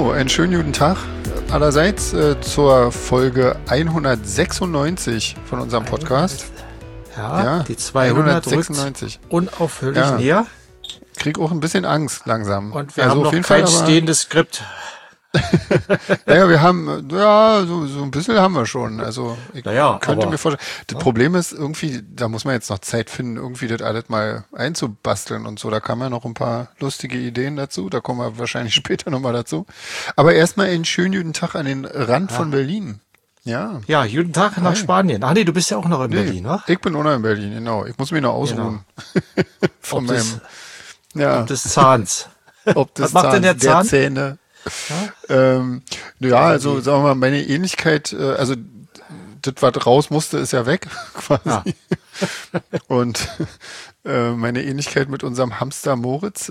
So, einen schönen guten Tag allerseits zur Folge 196 von unserem Podcast. Ja, die 200 196. rückt unaufhörlich näher. Krieg auch ein bisschen Angst langsam. Und wir haben noch kein stehendes Skript. Naja, wir haben, so ein bisschen haben wir schon. Also ich könnte mir vorstellen. Das Problem ist irgendwie, da muss man jetzt noch Zeit finden, irgendwie das alles mal einzubasteln und so. Da kamen ja noch ein paar lustige Ideen dazu. Da kommen wir wahrscheinlich später nochmal dazu. Aber erstmal einen schönen guten Tag an den Rand von Berlin. Ja. Ja, guten Tag nach Spanien. Ach nee, du bist ja auch noch in Berlin, wa? Ich bin auch noch in Berlin, genau. Ich muss mich noch ausruhen. Genau. Ob des Zahns. Was macht denn der Zahn? Der Zähne. Also sagen wir mal, meine Ähnlichkeit, also das, was raus musste, ist ja weg, quasi. Ja. Und meine Ähnlichkeit mit unserem Hamster Moritz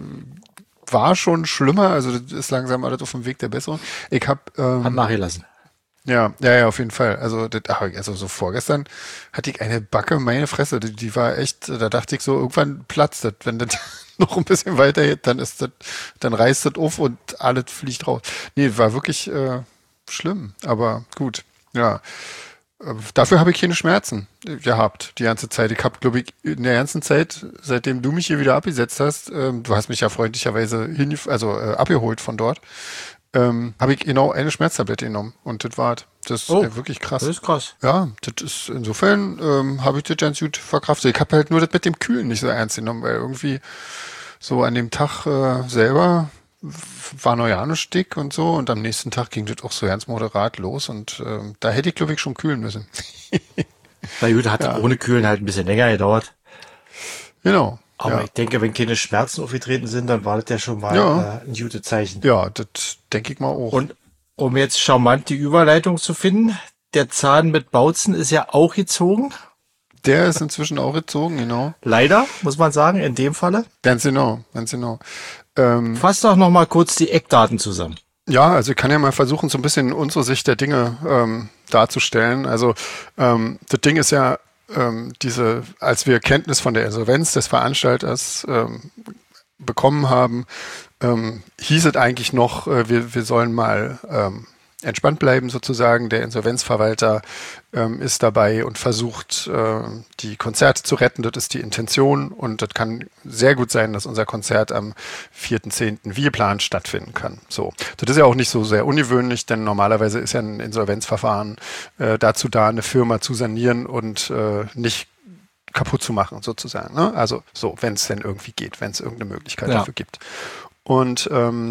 war schon schlimmer, also das ist langsam alles auf dem Weg der Besserung. Ich habe hat nachgelassen. Ja, auf jeden Fall. Also so vorgestern hatte ich eine Backe, meine Fresse, die war echt, da dachte ich so, irgendwann platzt das, wenn das noch ein bisschen weiter geht, dann reißt das auf und alles fliegt raus. Nee, war wirklich schlimm, aber gut, ja. Dafür habe ich keine Schmerzen gehabt, die ganze Zeit. Ich habe, glaube ich, in der ganzen Zeit, seitdem du mich hier wieder abgesetzt hast, du hast mich ja freundlicherweise abgeholt von dort, habe ich genau eine Schmerztablette genommen und das war das ist wirklich krass. Das ist krass. Ja, das ist insofern habe ich das ganz gut verkraftet. Ich habe halt nur das mit dem Kühlen nicht so ernst genommen, weil irgendwie so an dem Tag selber war noch ja nicht dick und so und am nächsten Tag ging das auch so ganz moderat los und da hätte ich, glaube ich, schon kühlen müssen. Na gut, hat ohne Kühlen halt ein bisschen länger gedauert. Genau. Aber ich denke, wenn keine Schmerzen aufgetreten sind, dann war das ja schon mal ein gutes Zeichen. Ja, das denke ich mal auch. Und um jetzt charmant die Überleitung zu finden, der Zahn mit Bautzen ist ja auch gezogen. Der ist inzwischen auch gezogen, genau. Leider, muss man sagen, in dem Falle. Ganz genau. Fass doch noch mal kurz die Eckdaten zusammen. Ja, also ich kann ja mal versuchen, so ein bisschen unsere Sicht der Dinge darzustellen. Also das Ding ist ja, als wir Kenntnis von der Insolvenz des Veranstalters bekommen haben, hieß es eigentlich noch, wir sollen mal entspannt bleiben sozusagen. Der Insolvenzverwalter ist dabei und versucht, die Konzerte zu retten. Das ist die Intention und das kann sehr gut sein, dass unser Konzert am 4.10. wie geplant stattfinden kann. So, das ist ja auch nicht so sehr ungewöhnlich, denn normalerweise ist ja ein Insolvenzverfahren dazu da, eine Firma zu sanieren und nicht kaputt zu machen sozusagen. Ne? Also so, wenn es denn irgendwie geht, wenn es irgendeine Möglichkeit dafür gibt. Und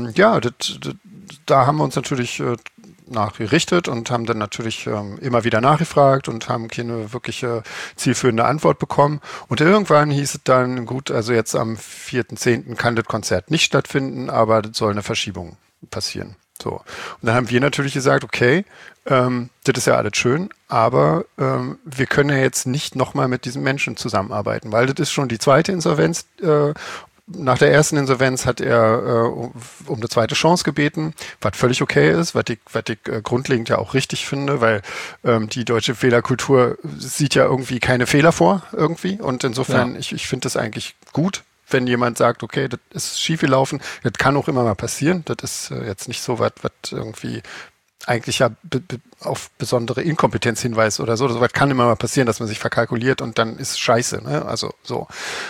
da haben wir uns natürlich nachgerichtet und haben dann natürlich immer wieder nachgefragt und haben keine wirkliche zielführende Antwort bekommen. Und irgendwann hieß es dann, gut, also jetzt am 4.10. kann das Konzert nicht stattfinden, aber das soll eine Verschiebung passieren. So. Und dann haben wir natürlich gesagt, okay, das ist ja alles schön, aber wir können ja jetzt nicht nochmal mit diesen Menschen zusammenarbeiten, weil das ist schon die zweite Insolvenz. Nach der ersten Insolvenz hat er um eine zweite Chance gebeten, was völlig okay ist, was ich grundlegend ja auch richtig finde, weil die deutsche Fehlerkultur sieht ja irgendwie keine Fehler vor irgendwie und insofern, ich finde das eigentlich gut, wenn jemand sagt, okay, das ist schiefgelaufen, das kann auch immer mal passieren, das ist jetzt nicht so was irgendwie eigentlich ja auf besondere Inkompetenz hinweist oder so. So weit kann immer mal passieren, dass man sich verkalkuliert und dann ist scheiße. Ne? Also so.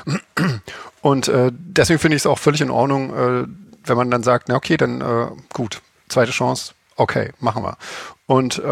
Und deswegen finde ich es auch völlig in Ordnung, wenn man dann sagt, na okay, dann gut, zweite Chance, okay, machen wir. Und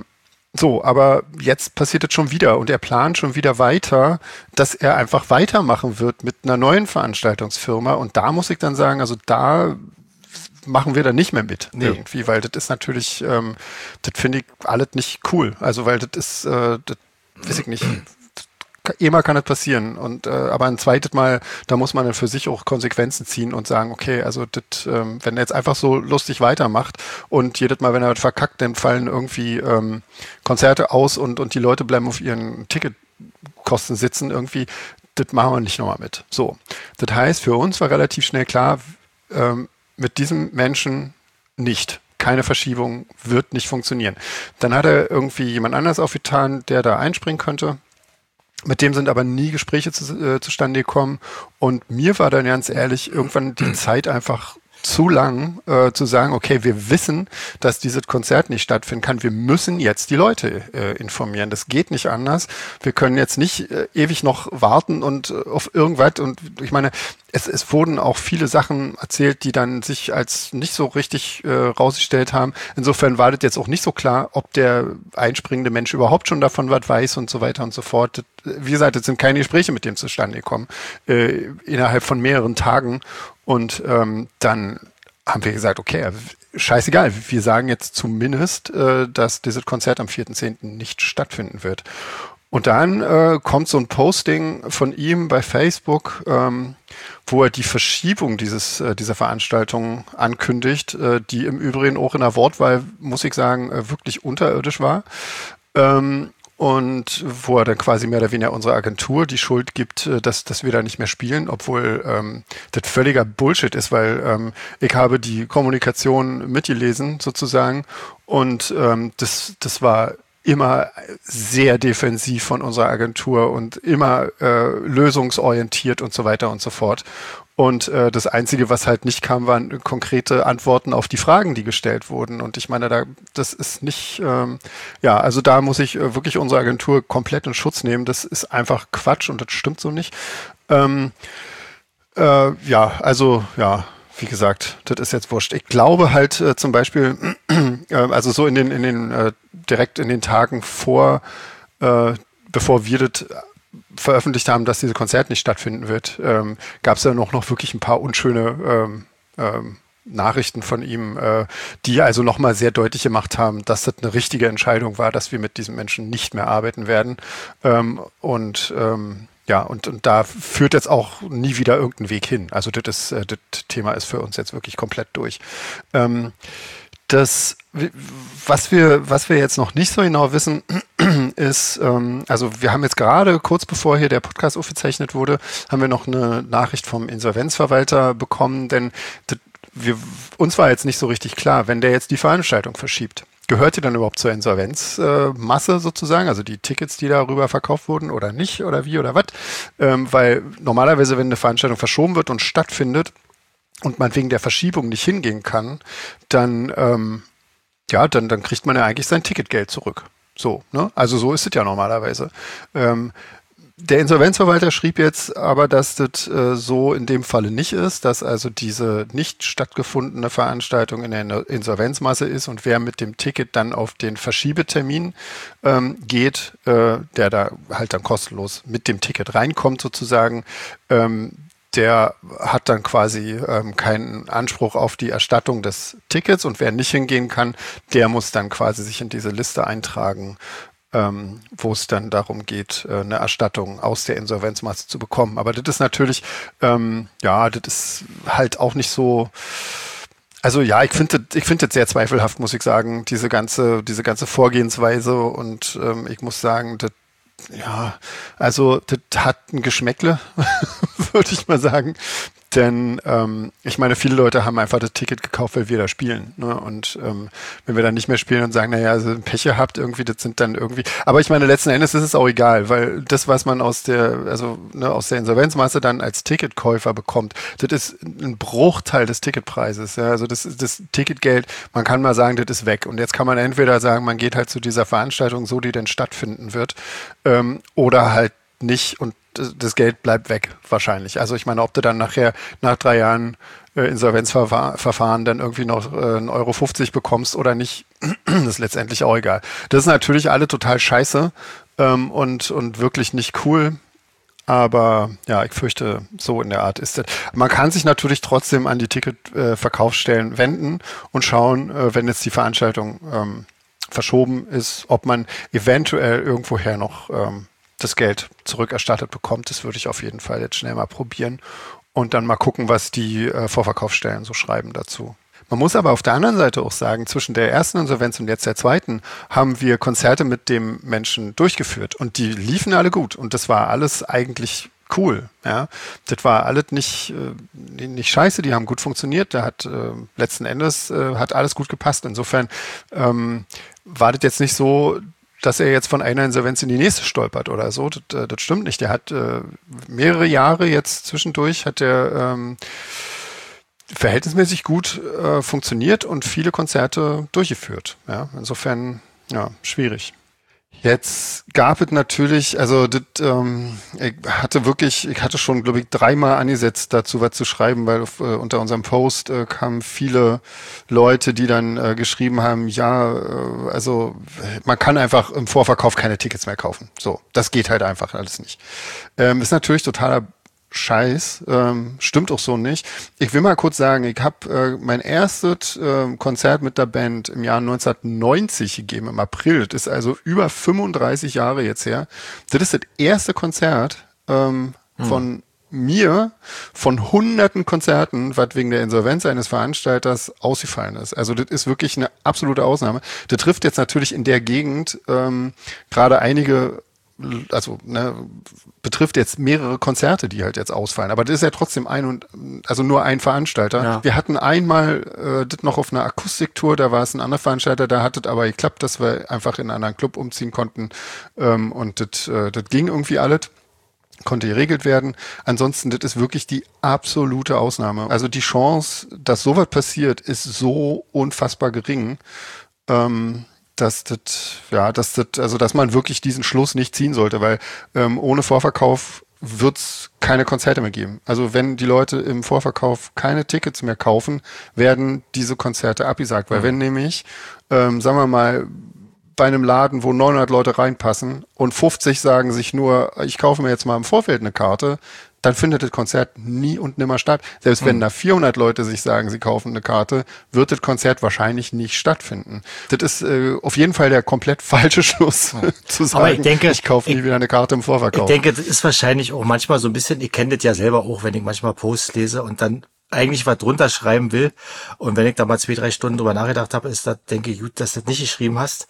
aber jetzt passiert es schon wieder und er plant schon wieder weiter, dass er einfach weitermachen wird mit einer neuen Veranstaltungsfirma und da muss ich dann sagen, also da machen wir da nicht mehr mit irgendwie, weil das ist natürlich, das finde ich alles nicht cool. Also weil das ist, das weiß ich nicht, immer kann das passieren und aber ein zweites Mal, da muss man dann für sich auch Konsequenzen ziehen und sagen, okay, also das, wenn er jetzt einfach so lustig weitermacht und jedes Mal, wenn er das verkackt, dann fallen irgendwie Konzerte aus und die Leute bleiben auf ihren Ticketkosten sitzen irgendwie, das machen wir nicht nochmal mit. So, das heißt, für uns war relativ schnell klar, mit diesem Menschen nicht. Keine Verschiebung, wird nicht funktionieren. Dann hat er irgendwie jemand anders aufgetan, der da einspringen könnte. Mit dem sind aber nie Gespräche zustande gekommen. Und mir war dann ganz ehrlich irgendwann die Zeit einfach zu lang zu sagen, okay, wir wissen, dass dieses Konzert nicht stattfinden kann. Wir müssen jetzt die Leute informieren. Das geht nicht anders. Wir können jetzt nicht ewig noch warten und auf irgendwas. Und ich meine, es wurden auch viele Sachen erzählt, die dann sich als nicht so richtig rausgestellt haben. Insofern war das jetzt auch nicht so klar, ob der einspringende Mensch überhaupt schon davon was weiß und so weiter und so fort. Das, wie gesagt, es sind keine Gespräche mit dem zustande gekommen, innerhalb von mehreren Tagen. Und dann haben wir gesagt, okay, scheißegal, wir sagen jetzt zumindest, dass dieses Konzert am 4.10. nicht stattfinden wird. Und dann kommt so ein Posting von ihm bei Facebook, wo er die Verschiebung dieser Veranstaltung ankündigt, die im Übrigen auch in der Wortwahl, muss ich sagen, wirklich unterirdisch war. Und wo er dann quasi mehr oder weniger unserer Agentur die Schuld gibt, dass wir da nicht mehr spielen, obwohl das völliger Bullshit ist, weil ich habe die Kommunikation mitgelesen sozusagen und das war immer sehr defensiv von unserer Agentur und immer lösungsorientiert und so weiter und so fort. Und das Einzige, was halt nicht kam, waren konkrete Antworten auf die Fragen, die gestellt wurden. Und ich meine, das ist nicht, also da muss ich wirklich unsere Agentur komplett in Schutz nehmen. Das ist einfach Quatsch und das stimmt so nicht. Wie gesagt, das ist jetzt wurscht. Ich glaube halt zum Beispiel, also so direkt in den Tagen bevor wir das veröffentlicht haben, dass dieses Konzert nicht stattfinden wird, gab es ja noch wirklich ein paar unschöne Nachrichten von ihm, die also nochmal sehr deutlich gemacht haben, dass das eine richtige Entscheidung war, dass wir mit diesen Menschen nicht mehr arbeiten werden. Und da führt jetzt auch nie wieder irgendein Weg hin. Also das Thema ist für uns jetzt wirklich komplett durch. Was wir jetzt noch nicht so genau wissen, ist, also wir haben jetzt gerade, kurz bevor hier der Podcast aufgezeichnet wurde, haben wir noch eine Nachricht vom Insolvenzverwalter bekommen, denn uns war jetzt nicht so richtig klar, wenn der jetzt die Veranstaltung verschiebt. Gehört die dann überhaupt zur Insolvenzmasse sozusagen, also die Tickets, die darüber verkauft wurden oder nicht oder wie oder was? Weil normalerweise, wenn eine Veranstaltung verschoben wird und stattfindet und man wegen der Verschiebung nicht hingehen kann, dann kriegt man ja eigentlich sein Ticketgeld zurück. So, ne? Also so ist es ja normalerweise. Der Insolvenzverwalter schrieb jetzt aber, dass das so in dem Falle nicht ist, dass also diese nicht stattgefundene Veranstaltung in der Insolvenzmasse ist und wer mit dem Ticket dann auf den Verschiebetermin geht, der da halt dann kostenlos mit dem Ticket reinkommt sozusagen, der hat dann quasi keinen Anspruch auf die Erstattung des Tickets und wer nicht hingehen kann, der muss dann quasi sich in diese Liste eintragen, wo es dann darum geht, eine Erstattung aus der Insolvenzmasse zu bekommen. Aber das ist natürlich, das ist halt auch nicht so. Also ja, ich finde das sehr zweifelhaft, muss ich sagen, diese ganze Vorgehensweise und ich muss sagen, das hat ein Geschmäckle, würde ich mal sagen. Denn ich meine, viele Leute haben einfach das Ticket gekauft, weil wir da spielen. Ne? Und wenn wir dann nicht mehr spielen und sagen, naja, also Pech habt irgendwie, das sind dann irgendwie. Aber ich meine, letzten Endes ist es auch egal, weil das, was man aus der Insolvenzmasse dann als Ticketkäufer bekommt, das ist ein Bruchteil des Ticketpreises. Ja? Also das Ticketgeld, man kann mal sagen, das ist weg. Und jetzt kann man entweder sagen, man geht halt zu dieser Veranstaltung, so die denn stattfinden wird, oder halt nicht und das Geld bleibt weg, wahrscheinlich. Also ich meine, ob du dann nachher nach 3 Jahren Insolvenzverfahren dann irgendwie noch 1,50 € bekommst oder nicht, ist letztendlich auch egal. Das ist natürlich alle total scheiße und wirklich nicht cool. Aber ja, ich fürchte, so in der Art ist das. Man kann sich natürlich trotzdem an die Ticketverkaufsstellen wenden und schauen, wenn jetzt die Veranstaltung verschoben ist, ob man eventuell irgendwoher noch das Geld zurückerstattet bekommt. Das würde ich auf jeden Fall jetzt schnell mal probieren und dann mal gucken, was die Vorverkaufsstellen so schreiben dazu. Man muss aber auf der anderen Seite auch sagen, zwischen der ersten Insolvenz und jetzt der zweiten haben wir Konzerte mit dem Menschen durchgeführt und die liefen alle gut und das war alles eigentlich cool. Ja, das war alles nicht scheiße, die haben gut funktioniert, da hat letzten Endes hat alles gut gepasst. Insofern war das jetzt nicht so, dass er jetzt von einer Insolvenz in die nächste stolpert oder so. Das stimmt nicht. Der hat mehrere Jahre jetzt zwischendurch verhältnismäßig gut funktioniert und viele Konzerte durchgeführt. Ja, insofern, ja, schwierig. Jetzt gab es natürlich, also ich hatte schon, glaube ich, 3-mal angesetzt, dazu was zu schreiben, weil unter unserem Post kamen viele Leute, die dann geschrieben haben, ja, also man kann einfach im Vorverkauf keine Tickets mehr kaufen. So, das geht halt einfach alles nicht. Ist natürlich totaler Scheiß, stimmt auch so nicht. Ich will mal kurz sagen, ich habe mein erstes Konzert mit der Band im Jahr 1990 gegeben, im April. Das ist also über 35 Jahre jetzt her. Das ist das erste Konzert von mir, von hunderten Konzerten, was wegen der Insolvenz eines Veranstalters ausgefallen ist. Also das ist wirklich eine absolute Ausnahme. Das trifft jetzt natürlich in der Gegend gerade einige, also betrifft jetzt mehrere Konzerte, die halt jetzt ausfallen. Aber das ist ja trotzdem nur ein Veranstalter. Ja. Wir hatten einmal das noch auf einer Akustiktour, da war es ein anderer Veranstalter, da hat es aber geklappt, dass wir einfach in einen anderen Club umziehen konnten und das ging irgendwie alles. Konnte geregelt werden. Ansonsten, das ist wirklich die absolute Ausnahme. Also die Chance, dass sowas passiert, ist so unfassbar gering. Dass man wirklich diesen Schluss nicht ziehen sollte, weil ohne Vorverkauf wird's keine Konzerte mehr geben. Also wenn die Leute im Vorverkauf keine Tickets mehr kaufen, werden diese Konzerte abgesagt, weil wenn nämlich, sagen wir mal, bei einem Laden, wo 900 Leute reinpassen und 50 sagen sich nur, ich kaufe mir jetzt mal im Vorfeld eine Karte, dann findet das Konzert nie und nimmer statt. Selbst wenn da 400 Leute sich sagen, sie kaufen eine Karte, wird das Konzert wahrscheinlich nicht stattfinden. Das ist auf jeden Fall der komplett falsche Schluss, zu sagen, aber ich denke, ich kaufe nie wieder eine Karte im Vorverkauf. Ich denke, das ist wahrscheinlich auch manchmal so ein bisschen, ich kenne das ja selber auch, wenn ich manchmal Posts lese und dann eigentlich was drunter schreiben will und wenn ich da mal 2-3 Stunden drüber nachgedacht habe, ist das, denke ich, gut, dass du das nicht geschrieben hast.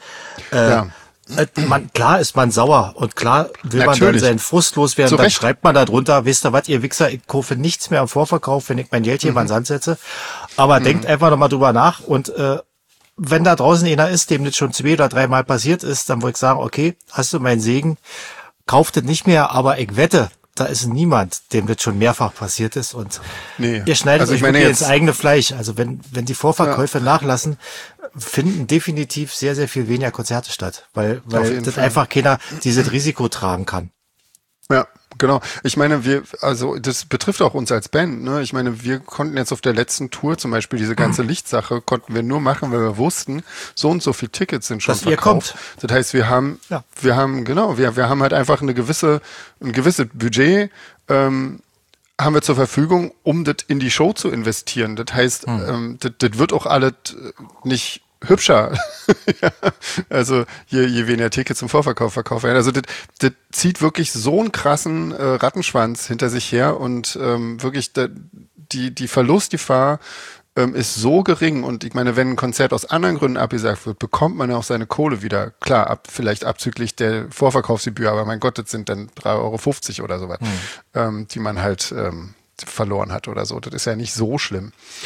Klar ist man sauer und klar will man dann seinen Frust loswerden. Dann schreibt man da drunter, wisst ihr was, ihr Wichser, ich kaufe nichts mehr im Vorverkauf, wenn ich mein Geld hier mal in den Sand setze. Aber denkt einfach nochmal drüber nach und wenn da draußen einer ist, dem das schon 2 oder 3 Mal passiert ist, dann würde ich sagen, okay, hast du meinen Segen, kauft das nicht mehr, aber ich wette, da ist niemand, dem das schon mehrfach passiert ist und ihr schneidet euch wirklich ins eigene Fleisch. Also wenn die Vorverkäufe nachlassen, finden definitiv sehr, sehr viel weniger Konzerte statt, weil das einfach keiner dieses Risiko tragen kann. Ja, genau. Ich meine, das betrifft auch uns als Band, ne? Ich meine, wir konnten jetzt auf der letzten Tour zum Beispiel diese ganze Lichtsache konnten wir nur machen, weil wir wussten, so und so viele Tickets sind schon verkauft. Das heißt, wir haben halt einfach ein gewisses Budget, haben wir zur Verfügung, um das in die Show zu investieren. Das heißt, das wird auch alles nicht hübscher. Ja, also je weniger Tickets im Vorverkauf verkauft werden. Also das zieht wirklich so einen krassen Rattenschwanz hinter sich her und wirklich die Verlustgefahr ist so gering und ich meine, wenn ein Konzert aus anderen Gründen abgesagt wird, bekommt man ja auch seine Kohle wieder. Klar, vielleicht abzüglich der Vorverkaufsgebühr, aber mein Gott, das sind dann 3,50 € oder sowas, die man halt verloren hat oder so. Das ist ja nicht so schlimm.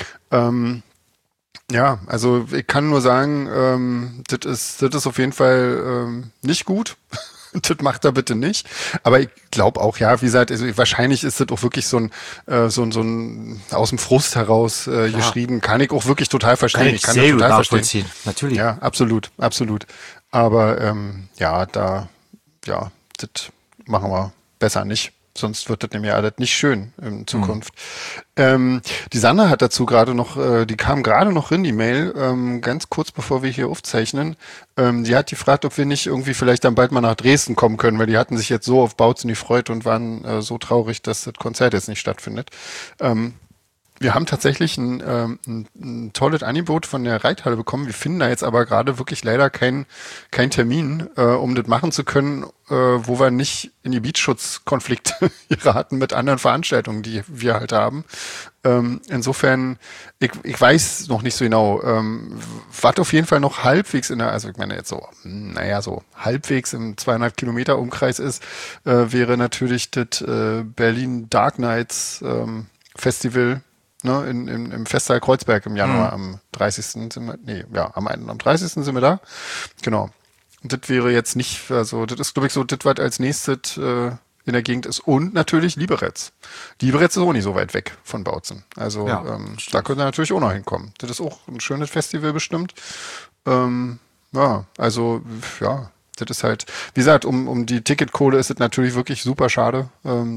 Ja, also ich kann nur sagen, das ist auf jeden Fall nicht gut. Das macht er bitte nicht. Aber ich glaube auch, ja, wie gesagt, also wahrscheinlich ist das auch wirklich so ein aus dem Frust heraus geschrieben. Kann ich auch wirklich total verstehen. Ich kann das total verstehen. Natürlich. Ja, absolut. Aber das machen wir besser nicht. Sonst wird das nämlich alles nicht schön in Zukunft. Die Sandra hat dazu die kam gerade noch in die Mail, ganz kurz bevor wir hier aufzeichnen. Die hat gefragt, ob wir nicht irgendwie vielleicht dann bald mal nach Dresden kommen können, weil die hatten sich jetzt so auf Bautzen gefreut und waren so traurig, dass das Konzert jetzt nicht stattfindet. Wir haben tatsächlich ein tolles Angebot von der Reithalle bekommen. Wir finden da jetzt aber gerade wirklich leider kein Termin, um das machen zu können, wo wir nicht in die Gebietsschutzkonflikte geraten mit anderen Veranstaltungen, die wir halt haben. Insofern, ich weiß noch nicht so genau, was auf jeden Fall noch halbwegs also ich meine jetzt so halbwegs im 200 Kilometer Umkreis ist, wäre natürlich das Berlin Dark Nights Festival, ne, im Festsaal Kreuzberg im Januar, am 30. am 30. sind wir da. Genau. Und das wäre jetzt nicht, also das ist, glaube ich, so das, was als nächstes in der Gegend ist und natürlich Liberec. Liberec ist auch nicht so weit weg von Bautzen. Also da könnte er natürlich auch noch hinkommen. Das ist auch ein schönes Festival bestimmt. Das ist halt, wie gesagt, um die Ticketkohle ist es natürlich wirklich super schade.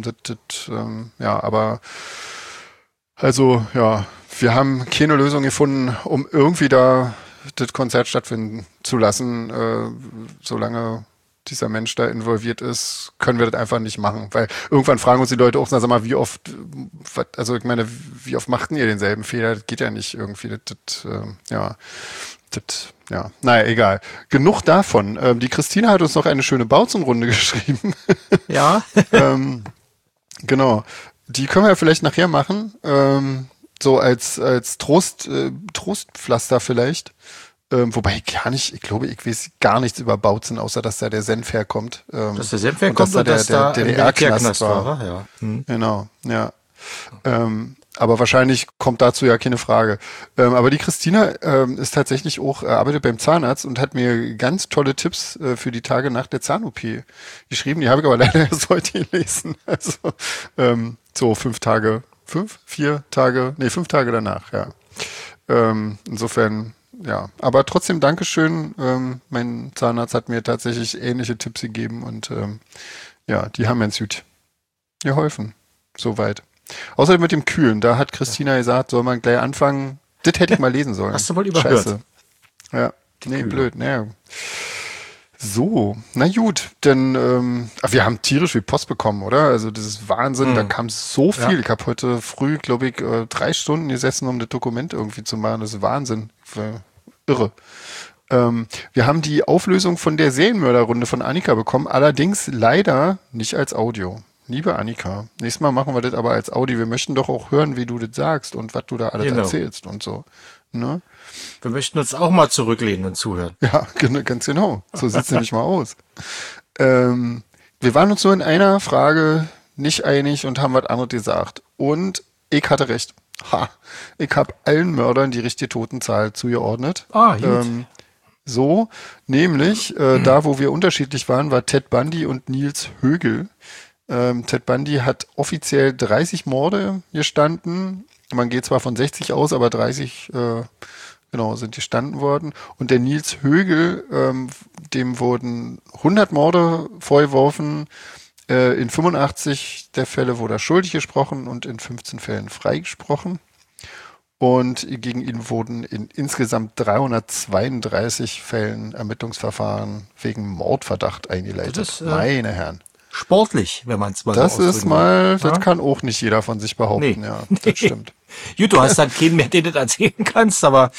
Aber also wir haben keine Lösung gefunden, um irgendwie da das Konzert stattfinden zu lassen, solange dieser Mensch da involviert ist, können wir das einfach nicht machen. Weil irgendwann fragen uns die Leute auch, sag mal, wie oft machten ihr denselben Fehler? Das geht ja nicht irgendwie. Naja, egal. Genug davon. Die Christina hat uns noch eine schöne Bautzen-Runde geschrieben. Ja. Genau. Die können wir ja vielleicht nachher machen. So als Trostpflaster vielleicht. Wobei ich glaube, ich weiß gar nichts über Bautzen, außer dass da der Senf herkommt. Dass der Senf herkommt und dass da der DDR-Knast war. Ja. Genau, ja. Aber wahrscheinlich kommt dazu ja keine Frage. Aber die Christina ist tatsächlich auch, arbeitet beim Zahnarzt und hat mir ganz tolle Tipps für die Tage nach der Zahn-OP geschrieben. Die habe ich aber leider erst heute gelesen. Also so 5 Tage danach, ja. Insofern, ja. Aber trotzdem Dankeschön. Mein Zahnarzt hat mir tatsächlich ähnliche Tipps gegeben und die haben mir ins Süd geholfen. Soweit. Außerdem mit dem Kühlen, da hat Christina gesagt, soll man gleich anfangen. Das hätte ich mal lesen sollen. Hast du wohl überhört? Scheiße. Ja, blöd. Naja. So, na gut, denn wir haben tierisch viel Post bekommen, oder? Also das ist Wahnsinn, da kam so viel. Ja. Ich habe heute früh, glaube ich, 3 Stunden gesessen, um das Dokument irgendwie zu machen. Das ist Wahnsinn. Irre. Wir haben die Auflösung von der Serienmörderrunde von Annika bekommen, allerdings leider nicht als Audio. Liebe Annika, nächstes Mal machen wir das aber als Audio. Wir möchten doch auch hören, wie du das sagst und was du da alles erzählst und so. Ne? Wir möchten uns auch mal zurücklehnen und zuhören. Ja, ganz genau. So sieht es nämlich mal aus. Wir waren uns nur in einer Frage nicht einig und haben was anderes gesagt. Und ich hatte recht. Ich habe allen Mördern die richtige Totenzahl zugeordnet. Gut. Nämlich da, wo wir unterschiedlich waren, war Ted Bundy und Niels Högel. Ted Bundy hat offiziell 30 Morde gestanden. Man geht zwar von 60 aus, aber 30 sind gestanden worden. Und der Niels Högel, dem wurden 100 Morde vorgeworfen. In 85 der Fälle wurde er schuldig gesprochen und in 15 Fällen freigesprochen. Und gegen ihn wurden in insgesamt 332 Fällen Ermittlungsverfahren wegen Mordverdacht eingeleitet. Meine Herren. Sportlich, wenn man es mal so das kann auch nicht jeder von sich behaupten, ja, das stimmt. Gut, du hast dann keinen mehr, den du erzählen kannst, aber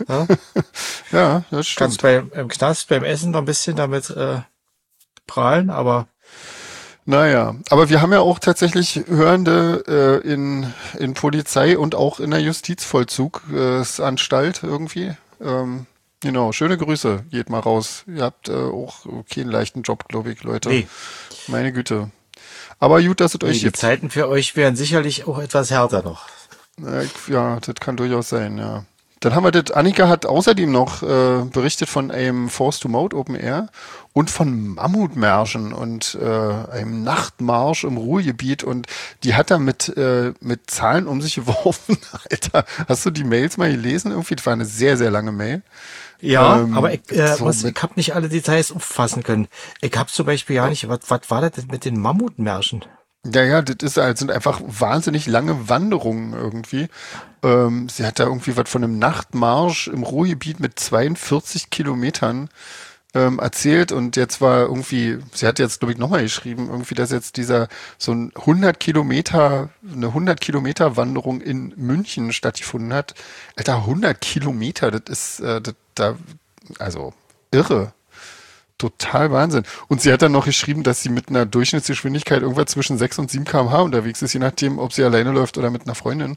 ja, das stimmt. Kannst im Knast beim Essen noch ein bisschen damit prahlen, aber naja, aber wir haben ja auch tatsächlich Hörende in Polizei und auch in der Justizvollzugsanstalt irgendwie. Genau, schöne Grüße, geht mal raus. Ihr habt auch keinen leichten Job, glaube ich, Leute. Nee. Meine Güte. Aber gut, dass es euch gibt. Die Zeiten für euch wären sicherlich auch etwas härter noch. Ja, das kann durchaus sein, ja. Dann haben wir das, Annika hat außerdem noch berichtet von einem Force to Mode Open Air und von Mammutmärschen und einem Nachtmarsch im Ruhrgebiet und die hat da mit Zahlen um sich geworfen. Alter, hast du die Mails mal gelesen? Irgendwie, das war eine sehr, sehr lange Mail. Ja, aber ich habe nicht alle Details umfassen können. Ich habe zum Beispiel ja nicht, was war das denn mit den Mammutmärschen? Ja, das sind einfach wahnsinnig lange Wanderungen irgendwie. Sie hat da irgendwie was von einem Nachtmarsch im Ruhrgebiet mit 42 Kilometern erzählt und jetzt war irgendwie, sie hat jetzt, glaube ich, nochmal geschrieben, irgendwie, dass jetzt eine 100 Kilometer Wanderung in München stattgefunden hat. Alter, 100 Kilometer, das ist, also irre. Total Wahnsinn. Und sie hat dann noch geschrieben, dass sie mit einer Durchschnittsgeschwindigkeit irgendwas zwischen 6 und 7 km/h unterwegs ist, je nachdem, ob sie alleine läuft oder mit einer Freundin.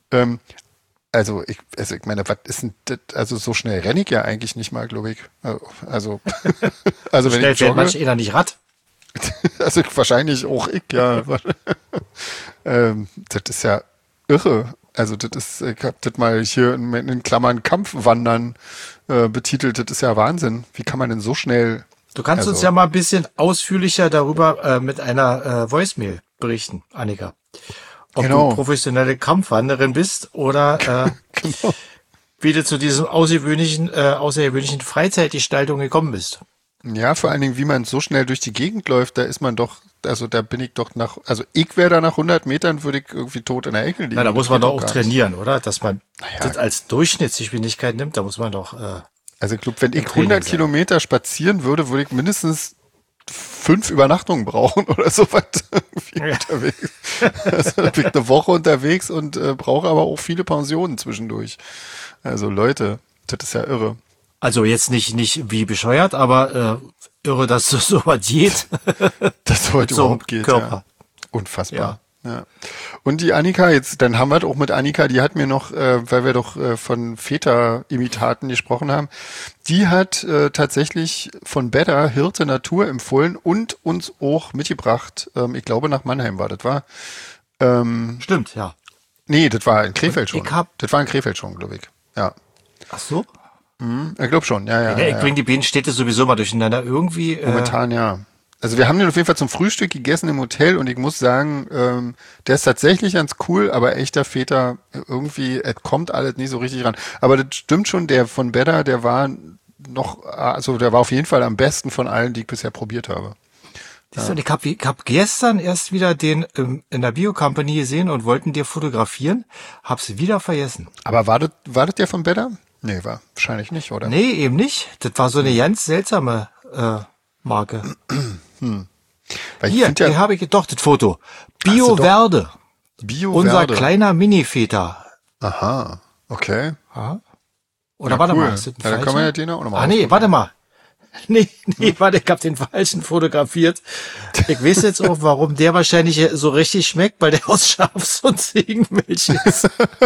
Also ich meine, was ist denn das? Also so schnell renne ich ja eigentlich nicht mal, glaube ich. Also wenn ich jogge, manch einer nicht Rad. Also wahrscheinlich auch ich, ja. Das ist ja irre. Also das ist, ich habe das mal hier in Klammern Kampfwandern betitelt. Das ist ja Wahnsinn. Wie kann man denn so schnell Du kannst uns ja mal ein bisschen ausführlicher darüber mit einer Voicemail berichten, Annika. Ob du professionelle Kampfwanderin bist oder wie du zu diesem außergewöhnlichen Freizeitgestaltung gekommen bist. Ja, vor allen Dingen, wie man so schnell durch die Gegend läuft, da ist man doch, also da bin ich doch ich wäre da nach 100 Metern, würde ich irgendwie tot in der Ecke liegen. Na, da muss man doch auch trainieren, oder? Dass man das als Durchschnittsgeschwindigkeit nimmt, da muss man doch also ich glaube, wenn ich 100 Kilometer spazieren würde ich mindestens 5 Übernachtungen brauchen oder so was unterwegs. Also da bin ich eine Woche unterwegs und brauche aber auch viele Pensionen zwischendurch. Also Leute, das ist ja irre. Also jetzt nicht wie bescheuert, aber irre, dass so was geht. Dass heute so überhaupt geht. Körper. Ja. Unfassbar. Ja. Und die Annika, dann haben wir es auch mit Annika, die hat mir noch, weil wir doch von Väter-Imitaten gesprochen haben, die hat tatsächlich von Better Hirte Natur empfohlen und uns auch mitgebracht, ich glaube nach Mannheim war das, war? Stimmt, ja. Nee, das war in Krefeld schon. Das war in Krefeld schon, glaube ich. Ja. Ach so? Ich glaube schon, ja. Ich bringe die beiden Städte sowieso mal durcheinander irgendwie. Momentan, ja. Also wir haben den auf jeden Fall zum Frühstück gegessen im Hotel und ich muss sagen, der ist tatsächlich ganz cool, aber echter Väter, irgendwie, es kommt alles nicht so richtig ran. Aber das stimmt schon, der von Better, der war auf jeden Fall am besten von allen, die ich bisher probiert habe. Ja. Ich hab gestern erst wieder den in der Bio-Company gesehen und wollten dir fotografieren, hab's wieder vergessen. Aber war das der von Better? Nee, war wahrscheinlich nicht, oder? Nee, eben nicht. Das war so eine ganz seltsame Marke. Weil hier habe ich doch das Foto. Bio-Verde. Unser kleiner Mini-Väter. Aha, okay. Aha. Oder warte mal. Ist das dann können wir ja den auch nochmal warte mal. Nee, warte, ich hab den falschen fotografiert. Ich weiß jetzt auch, warum der wahrscheinlich so richtig schmeckt, weil der aus Schafs- und Ziegenmilch ist.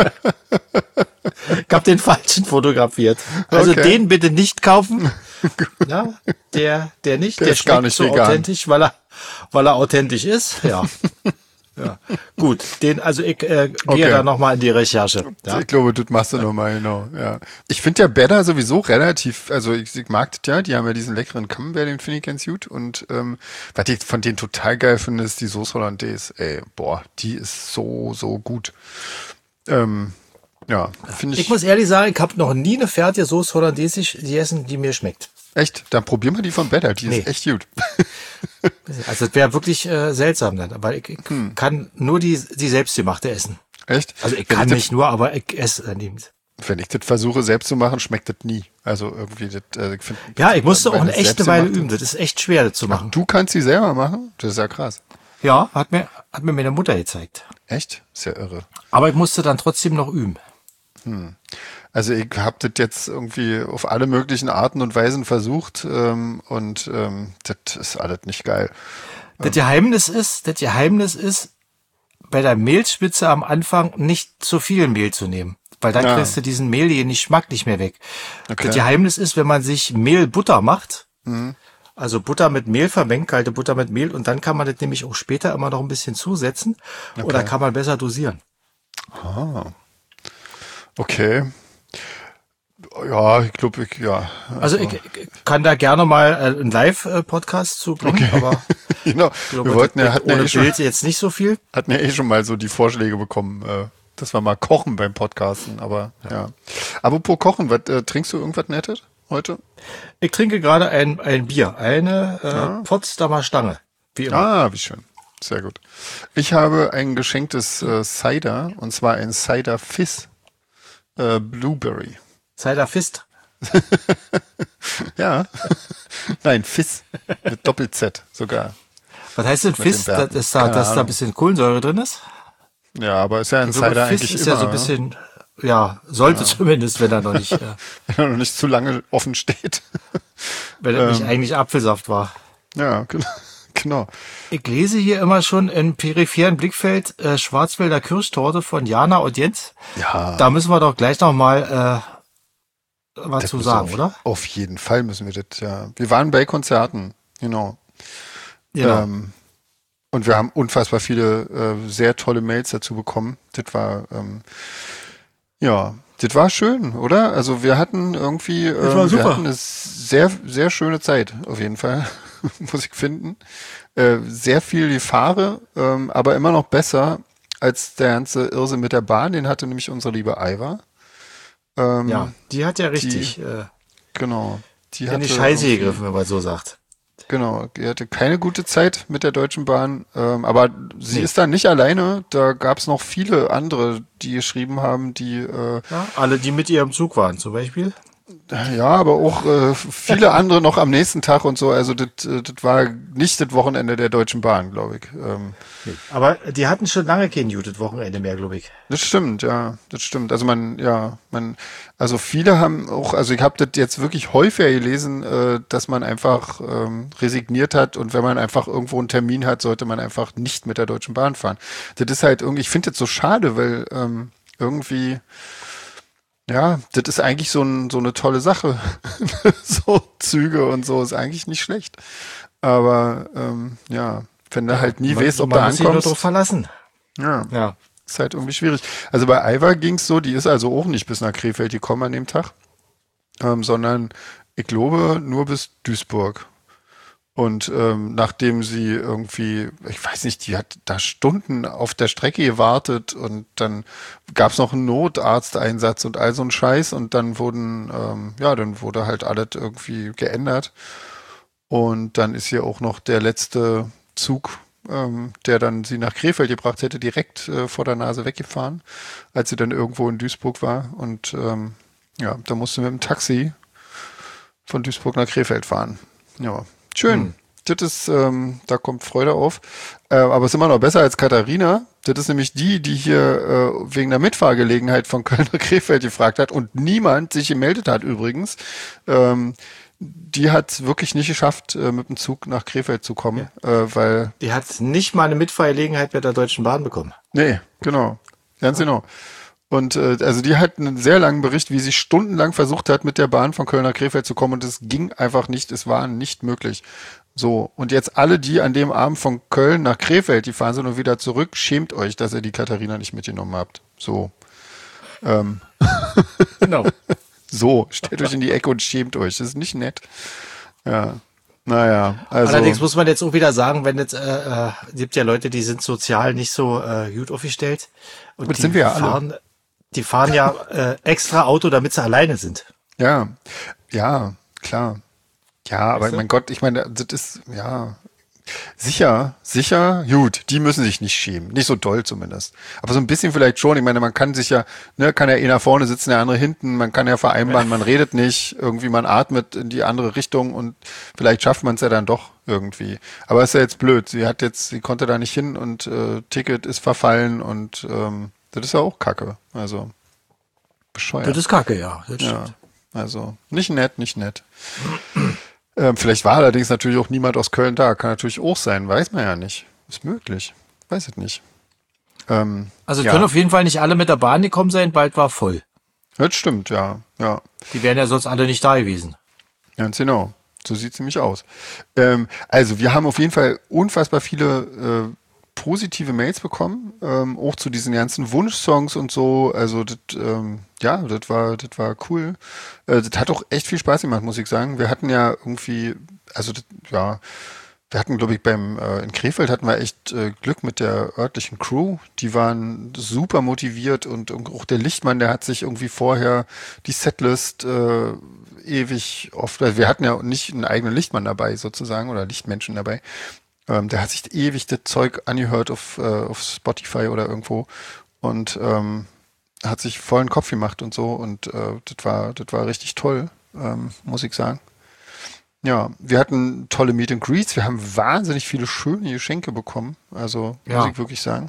Ich hab den falschen fotografiert. Also den bitte nicht kaufen. Ja, der nicht, der schmeckt gar nicht so vegan. Authentisch, weil er authentisch ist. Ja. Ja, gut. Ich gehe da nochmal in die Recherche. Ja? Ich glaube, das machst du nochmal, genau. Ja. Ich finde ja Better sowieso relativ, also ich mag das ja, die haben ja diesen leckeren Camembert, den finde ich ganz gut. Und was ich von denen total geil finde, ist die Sauce Hollandaise. Ey, boah, die ist so gut. Ja, finde ich. Ich muss ehrlich sagen, ich habe noch nie eine fertige Sauce Hollandaise gegessen, die mir schmeckt. Echt? Dann probieren wir die von Better, die ist echt gut. Also das wäre wirklich seltsam dann, weil ich kann nur die selbstgemachte essen. Echt? Also ich kann nicht nur, aber ich esse daneben. Wenn ich das versuche selbst zu machen, schmeckt das nie. Also irgendwie ich finde. Ja, ich musste auch eine echte Weile üben. Das ist echt schwer, das zu machen. Ach, du kannst sie selber machen? Das ist ja krass. Ja, hat mir meine Mutter gezeigt. Echt? Ist ja irre. Aber ich musste dann trotzdem noch üben. Also ich habe das jetzt irgendwie auf alle möglichen Arten und Weisen versucht und das ist alles nicht geil. Das Geheimnis ist, bei der Mehlspitze am Anfang nicht zu viel Mehl zu nehmen. Weil dann kriegst du diesen mehligen Geschmack nicht mehr weg. Okay. Das Geheimnis ist, wenn man sich Mehlbutter macht, also Butter mit Mehl vermengt, kalte Butter mit Mehl, und dann kann man das nämlich auch später immer noch ein bisschen zusetzen oder kann man besser dosieren. Ah. Okay. Ja, ich glaube, Also ich kann da gerne mal einen Live-Podcast zu bringen, aber genau. Wir wollten ohne Bild jetzt nicht so viel. Hatten ja schon mal so die Vorschläge bekommen, dass wir mal kochen beim Podcasten, aber ja. Apropos Kochen, trinkst du irgendwas Nettes heute? Ich trinke gerade ein Bier, eine Potsdamer Stange, wie immer. Ah, wie schön. Sehr gut. Ich habe ein geschenktes Cider, und zwar ein Cider Fizz Blueberry. Cider Fist. Ja. Nein, Fizz. Mit Doppel-Z sogar. Was heißt denn Fizz? Dass da ein bisschen Kohlensäure drin ist? Ja, aber ist ja ein Cider eigentlich ist immer. Ja so ein bisschen, sollte zumindest, wenn er noch nicht... wenn er noch nicht zu lange offen steht. Wenn er nicht eigentlich Apfelsaft war. Ja, genau. Ich lese hier immer schon im peripheren Blickfeld Schwarzwälder Kirschtorte von Jana und Jens. Ja. Da müssen wir doch gleich noch mal was zu sagen, oder? Auf jeden Fall müssen wir das, ja. Wir waren bei Konzerten, genau. Und wir haben unfassbar viele sehr tolle Mails dazu bekommen. Das war, Das war schön, oder? Also wir hatten irgendwie, wir hatten eine sehr, sehr schöne Zeit, auf jeden Fall, muss ich finden. Sehr viel die Fahre, aber immer noch besser als der ganze Irrsinn mit der Bahn. Den hatte nämlich unsere liebe Aiva. Ja, die hat ja richtig genau. Die in hatte die Scheiße irgendwie- gegriffen, wenn man so sagt. Genau, die hatte keine gute Zeit mit der Deutschen Bahn, aber sie Nee. ist da nicht alleine. Da gab es noch viele andere, die geschrieben haben, die Ja, alle, die mit ihr im Zug waren, zum Beispiel. ja, aber auch viele andere noch am nächsten Tag und so. Also das war nicht das Wochenende der Deutschen Bahn, glaube ich. Aber die hatten schon lange kein gutes Wochenende mehr, glaube ich. Das stimmt, ja, das stimmt. Also also viele haben auch, also ich habe das jetzt wirklich häufiger gelesen, dass man einfach resigniert hat und wenn man einfach irgendwo einen Termin hat, sollte man einfach nicht mit der Deutschen Bahn fahren. Das ist halt irgendwie, ich finde das so schade, weil irgendwie, ja, das ist eigentlich so eine tolle Sache. So Züge und so ist eigentlich nicht schlecht. Aber ja, wenn du halt nie weißt, ob du man muss sich nur ankommst. drauf verlassen. Ja. Ja. Ist halt irgendwie schwierig. Also bei Aiva ging's so, die ist also auch nicht bis nach Krefeld gekommen an dem Tag, sondern ich glaube nur bis Duisburg. Und nachdem sie irgendwie, ich weiß nicht, die hat da Stunden auf der Strecke gewartet und dann gab's noch einen Notarzteinsatz und all so ein Scheiß und dann dann wurde halt alles irgendwie geändert. Und dann ist hier auch noch der letzte Zug, der dann sie nach Krefeld gebracht hätte, direkt vor der Nase weggefahren, als sie dann irgendwo in Duisburg war. Und ja, da musste mit dem Taxi von Duisburg nach Krefeld fahren. Ja, schön. Das ist, da kommt Freude auf. Aber es ist immer noch besser als Katharina. Das ist nämlich die hier wegen der Mitfahrgelegenheit von Köln nach Krefeld gefragt hat und niemand sich gemeldet hat übrigens. Die hat es wirklich nicht geschafft, mit dem Zug nach Krefeld zu kommen, weil... Die hat nicht mal eine Mitfahrgelegenheit mit der Deutschen Bahn bekommen. Nee, genau. Ganz genau. Und also die hat einen sehr langen Bericht, wie sie stundenlang versucht hat, mit der Bahn von Köln nach Krefeld zu kommen und es ging einfach nicht, es war nicht möglich. So, und jetzt alle, die an dem Abend von Köln nach Krefeld, die fahren sie nur wieder zurück, schämt euch, dass ihr die Katharina nicht mitgenommen habt. So. Genau. So, stellt euch in die Ecke und schämt euch. Das ist nicht nett. Ja. Naja, also. Allerdings muss man jetzt auch wieder sagen, wenn jetzt, gibt ja Leute, die sind sozial nicht so gut aufgestellt. Und das sind wir ja alle. Die fahren ja extra Auto, damit sie alleine sind. Ja, ja, klar. Ja, aber Weißt du? mein Gott, ich meine, das ist, ja, sicher, gut, die müssen sich nicht schämen. Nicht so doll zumindest. Aber so ein bisschen vielleicht schon. Ich meine, man kann sich ja, kann ja eh nach vorne sitzen, der andere hinten. Man kann ja vereinbaren, man redet nicht. Irgendwie man atmet in die andere Richtung und vielleicht schafft man es ja dann doch irgendwie. Aber ist ja jetzt blöd. Sie konnte da nicht hin und Ticket ist verfallen und das ist ja auch Kacke. Also, bescheuert. Das ist Kacke, ja. Das Ja, stimmt. also nicht nett. Vielleicht war allerdings natürlich auch niemand aus Köln da. Kann natürlich auch sein, weiß man ja nicht. Ist möglich. Weiß ich nicht. Also ja. können auf jeden Fall nicht alle mit der Bahn gekommen sein, bald war voll. Das stimmt, ja. Ja, Die wären ja sonst alle nicht da gewesen. ganz genau. So sieht's nämlich aus. Also wir haben auf jeden Fall unfassbar viele positive Mails bekommen, auch zu diesen ganzen Wunschsongs und so. Also das, das war cool. Das hat auch echt viel Spaß gemacht, muss ich sagen. Wir hatten ja irgendwie, also das, ja, wir hatten, glaube ich, in Krefeld hatten wir echt Glück mit der örtlichen Crew. Die waren super motiviert und auch der Lichtmann, der hat sich irgendwie vorher die Setlist ewig oft, also wir hatten ja nicht einen eigenen Lichtmann dabei sozusagen oder Lichtmenschen dabei. Der hat sich ewig das Zeug angehört auf Spotify oder irgendwo und hat sich voll den Kopf gemacht und so und das war richtig toll, muss ich sagen. Ja, wir hatten tolle Meet and Greets, wir haben wahnsinnig viele schöne Geschenke bekommen, also Ja. muss ich wirklich sagen.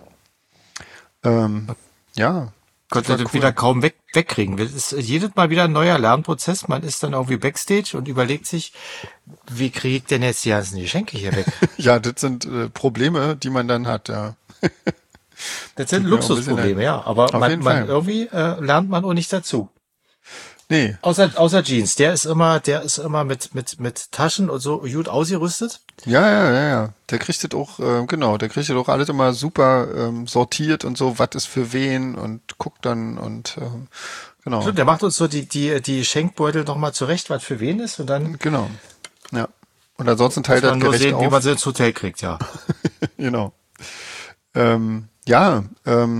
Ja, Konnte war das cool. wieder kaum wegkriegen. Das ist jedes Mal wieder ein neuer Lernprozess. Man ist dann irgendwie Backstage und überlegt sich, wie kriege ich denn jetzt die ganzen Geschenke hier weg? Ja, das sind Probleme, die man dann hat, ja. Das sind Tut mir auch ein bisschen Luxusprobleme, leid. ja. Aber Auf jeden Fall. irgendwie lernt man auch nicht dazu. Nee, Außer Jeans. Der ist immer mit Taschen und so gut ausgerüstet. ja. Der kriegt das auch, der kriegt das auch alles immer super sortiert und so, was ist für wen und guckt dann und genau. Stimmt, der macht uns so die Schenkbeutel nochmal zurecht, was für wen ist und dann. Genau. Ja. Und ansonsten teilt er gerecht sehen, auf. wie man sie ins Hotel kriegt, ja. Genau. Ja,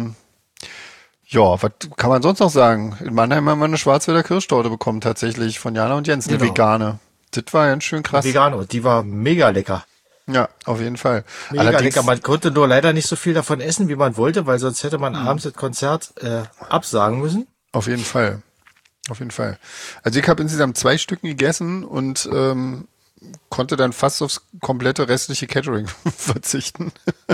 was kann man sonst noch sagen? In Mannheim haben wir eine Schwarzwälder Kirschtorte bekommen, tatsächlich, von Jana und Jens, eine vegane. Das war ganz schön krass. Vegane, und die war mega lecker. Ja, auf jeden Fall. Mega lecker. Man konnte nur leider nicht so viel davon essen, wie man wollte, weil sonst hätte man abends das Konzert absagen müssen. Auf jeden Fall. Auf jeden Fall. Also ich habe insgesamt 2 Stücken gegessen und konnte dann fast aufs komplette restliche Catering verzichten.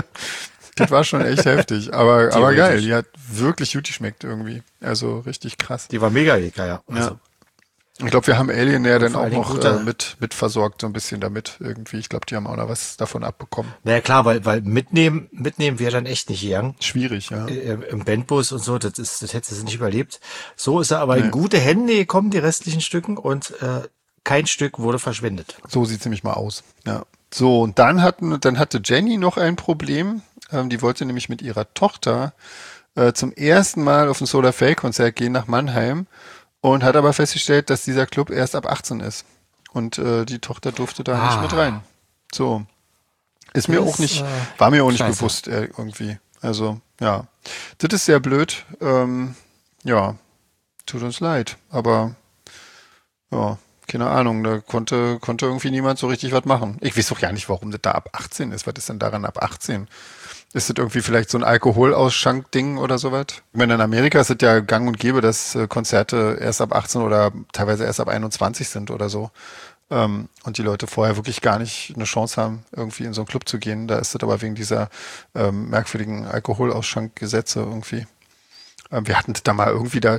Das war schon echt heftig, aber geil. Die hat wirklich gut geschmeckt irgendwie. Also richtig krass. Die war mega lecker, ja. Also, ich glaube, wir haben Alien ja dann auch noch mit versorgt, so ein bisschen damit irgendwie. Ich glaube, die haben auch noch was davon abbekommen. Naja, klar, weil mitnehmen wäre dann echt nicht gegangen. Schwierig, ja. Im Bandbus und so, das hätte sie nicht überlebt. So ist er aber in gute Hände gekommen, die restlichen Stücken, und kein Stück wurde verschwendet. So sieht's nämlich mal aus, ja. So, und dann hatte Jenny noch ein Problem. Die wollte nämlich mit ihrer Tochter zum ersten Mal auf ein Solar Fake Konzert gehen nach Mannheim und hat aber festgestellt, dass dieser Club erst ab 18 ist. Und die Tochter durfte da nicht mit rein. So. War mir auch nicht bewusst irgendwie. Also, ja. Das ist sehr blöd. Ja, tut uns leid. Aber, ja, keine Ahnung, da konnte irgendwie niemand so richtig was machen. Ich weiß auch gar nicht, warum das da ab 18 ist. Was ist denn daran ab 18? Ist das irgendwie vielleicht so ein Alkoholausschankding oder sowas? Ich meine, in Amerika ist es ja gang und gäbe, dass Konzerte erst ab 18 oder teilweise erst ab 21 sind oder so. Und die Leute vorher wirklich gar nicht eine Chance haben, irgendwie in so einen Club zu gehen. Da ist das aber wegen dieser merkwürdigen Alkoholausschankgesetze irgendwie. Wir hatten das da mal irgendwie, da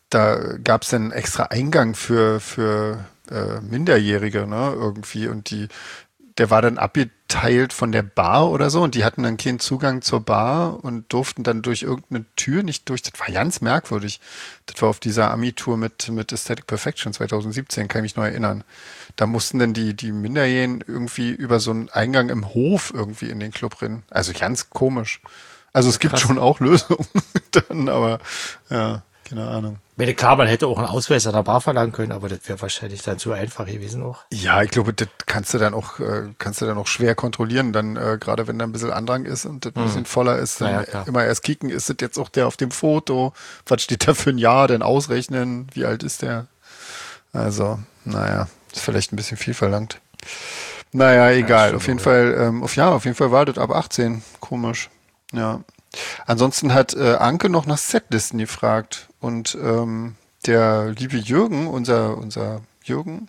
gab es einen extra Eingang für Minderjährige, ne, irgendwie. Und der war dann abgeteilt von der Bar oder so, und die hatten dann keinen Zugang zur Bar und durften dann durch irgendeine Tür nicht durch. Das war ganz merkwürdig. Das war auf dieser Ami-Tour mit Aesthetic Perfection 2017, kann ich mich noch erinnern. Da mussten dann die Minderjährigen irgendwie über so einen Eingang im Hof irgendwie in den Club rennen. Also ganz komisch. Also es gibt schon auch Lösungen dann, aber ja, keine Ahnung. Klar, man hätte auch einen Ausweis an der Bar verlangen können, aber das wäre wahrscheinlich dann zu einfach gewesen auch. Ja, ich glaube, das kannst du dann auch schwer kontrollieren, dann gerade wenn da ein bisschen Andrang ist und das ein bisschen voller ist, dann immer erst kicken, ist das jetzt auch der auf dem Foto? Was steht da für ein Jahr? Denn ausrechnen, wie alt ist der? Also, naja, ist vielleicht ein bisschen viel verlangt. Naja, egal. Auf jeden Fall, auf jeden Fall war das ab 18. Komisch. Ja. Ansonsten hat Anke noch nach Setlisten gefragt, und der liebe Jürgen, unser Jürgen,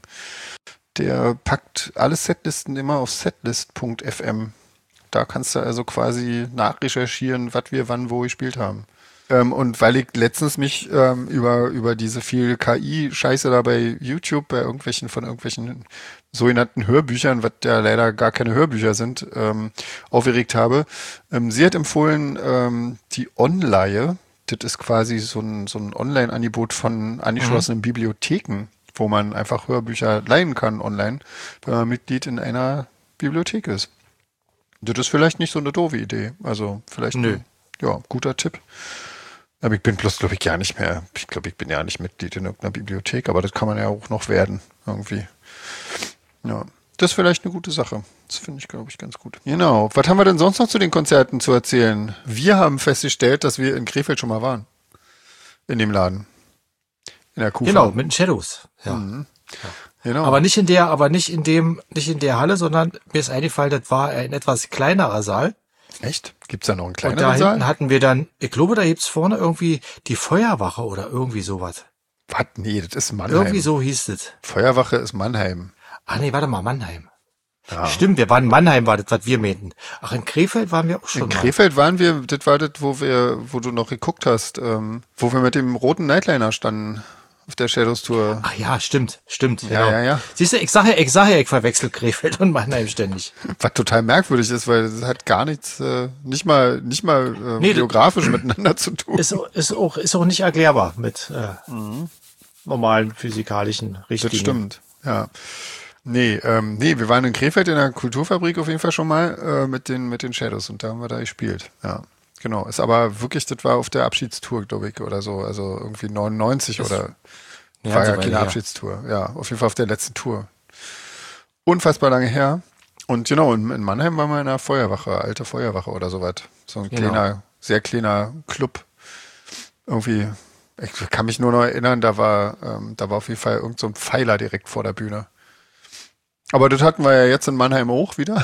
der packt alle Setlisten immer auf setlist.fm. Da kannst du also quasi nachrecherchieren, was wir wann wo gespielt haben. Und weil ich letztens mich über diese viel KI-Scheiße da bei YouTube, bei irgendwelchen sogenannten Hörbüchern, was ja leider gar keine Hörbücher sind, aufgeregt habe. Sie hat empfohlen, die Online, das ist quasi so ein Online-Angebot von angeschlossenen Bibliotheken, wo man einfach Hörbücher leihen kann online, wenn man Mitglied in einer Bibliothek ist. Das ist vielleicht nicht so eine doofe Idee. Also vielleicht ein guter Tipp. Aber ich bin bloß, glaube ich, ich bin ja nicht Mitglied in irgendeiner Bibliothek, aber das kann man ja auch noch werden, irgendwie. Ja, das ist vielleicht eine gute Sache. Das finde ich, glaube ich, ganz gut. Genau. Was haben wir denn sonst noch zu den Konzerten zu erzählen? Wir haben festgestellt, dass wir in Krefeld schon mal waren. In dem Laden. In der Kufa. Genau, mit den Shadows. Ja. Mhm. Ja. Genau. Aber nicht in der Halle, sondern mir ist eingefallen, das war ein etwas kleinerer Saal. Echt? Gibt's da noch einen kleineren Saal? Und da Saal? hinten hatten wir dann, ich glaube, da gibt's vorne irgendwie die Feuerwache oder irgendwie sowas. Was? Nee, das ist Mannheim. Irgendwie so hieß es. Feuerwache ist Mannheim. Ach nee, warte mal, Mannheim. Ja. Stimmt, wir waren in Mannheim, war das, was wir meinten. Ach, in Krefeld waren wir auch schon. In Krefeld waren wir, das war das, wo du noch geguckt hast, wo wir mit dem roten Nightliner standen. Auf der Shadows Tour. Ach ja, stimmt. Ja, genau. ja. Siehst du, ich sag ja, ich verwechsel Krefeld und Mannheim ständig. Was total merkwürdig ist, weil es hat gar nichts, nicht mal geografisch miteinander zu tun. Ist auch nicht erklärbar mit normalen physikalischen Richtlinien. Das stimmt, ja. Nee, wir waren in Krefeld in der Kulturfabrik auf jeden Fall schon mal mit den Shadows, und da haben wir da gespielt. Ja, Genau. Ist aber wirklich, das war auf der Abschiedstour, glaube ich, oder so. Also irgendwie 99 das oder war ja keine Abschiedstour. Ja, auf jeden Fall auf der letzten Tour. Unfassbar lange her. Und genau, in Mannheim waren wir in einer Feuerwache, alte Feuerwache oder sowas. So ein kleiner, sehr kleiner Club. Irgendwie, ich kann mich nur noch erinnern, da war auf jeden Fall irgend so ein Pfeiler direkt vor der Bühne. Aber das hatten wir ja jetzt in Mannheim auch wieder.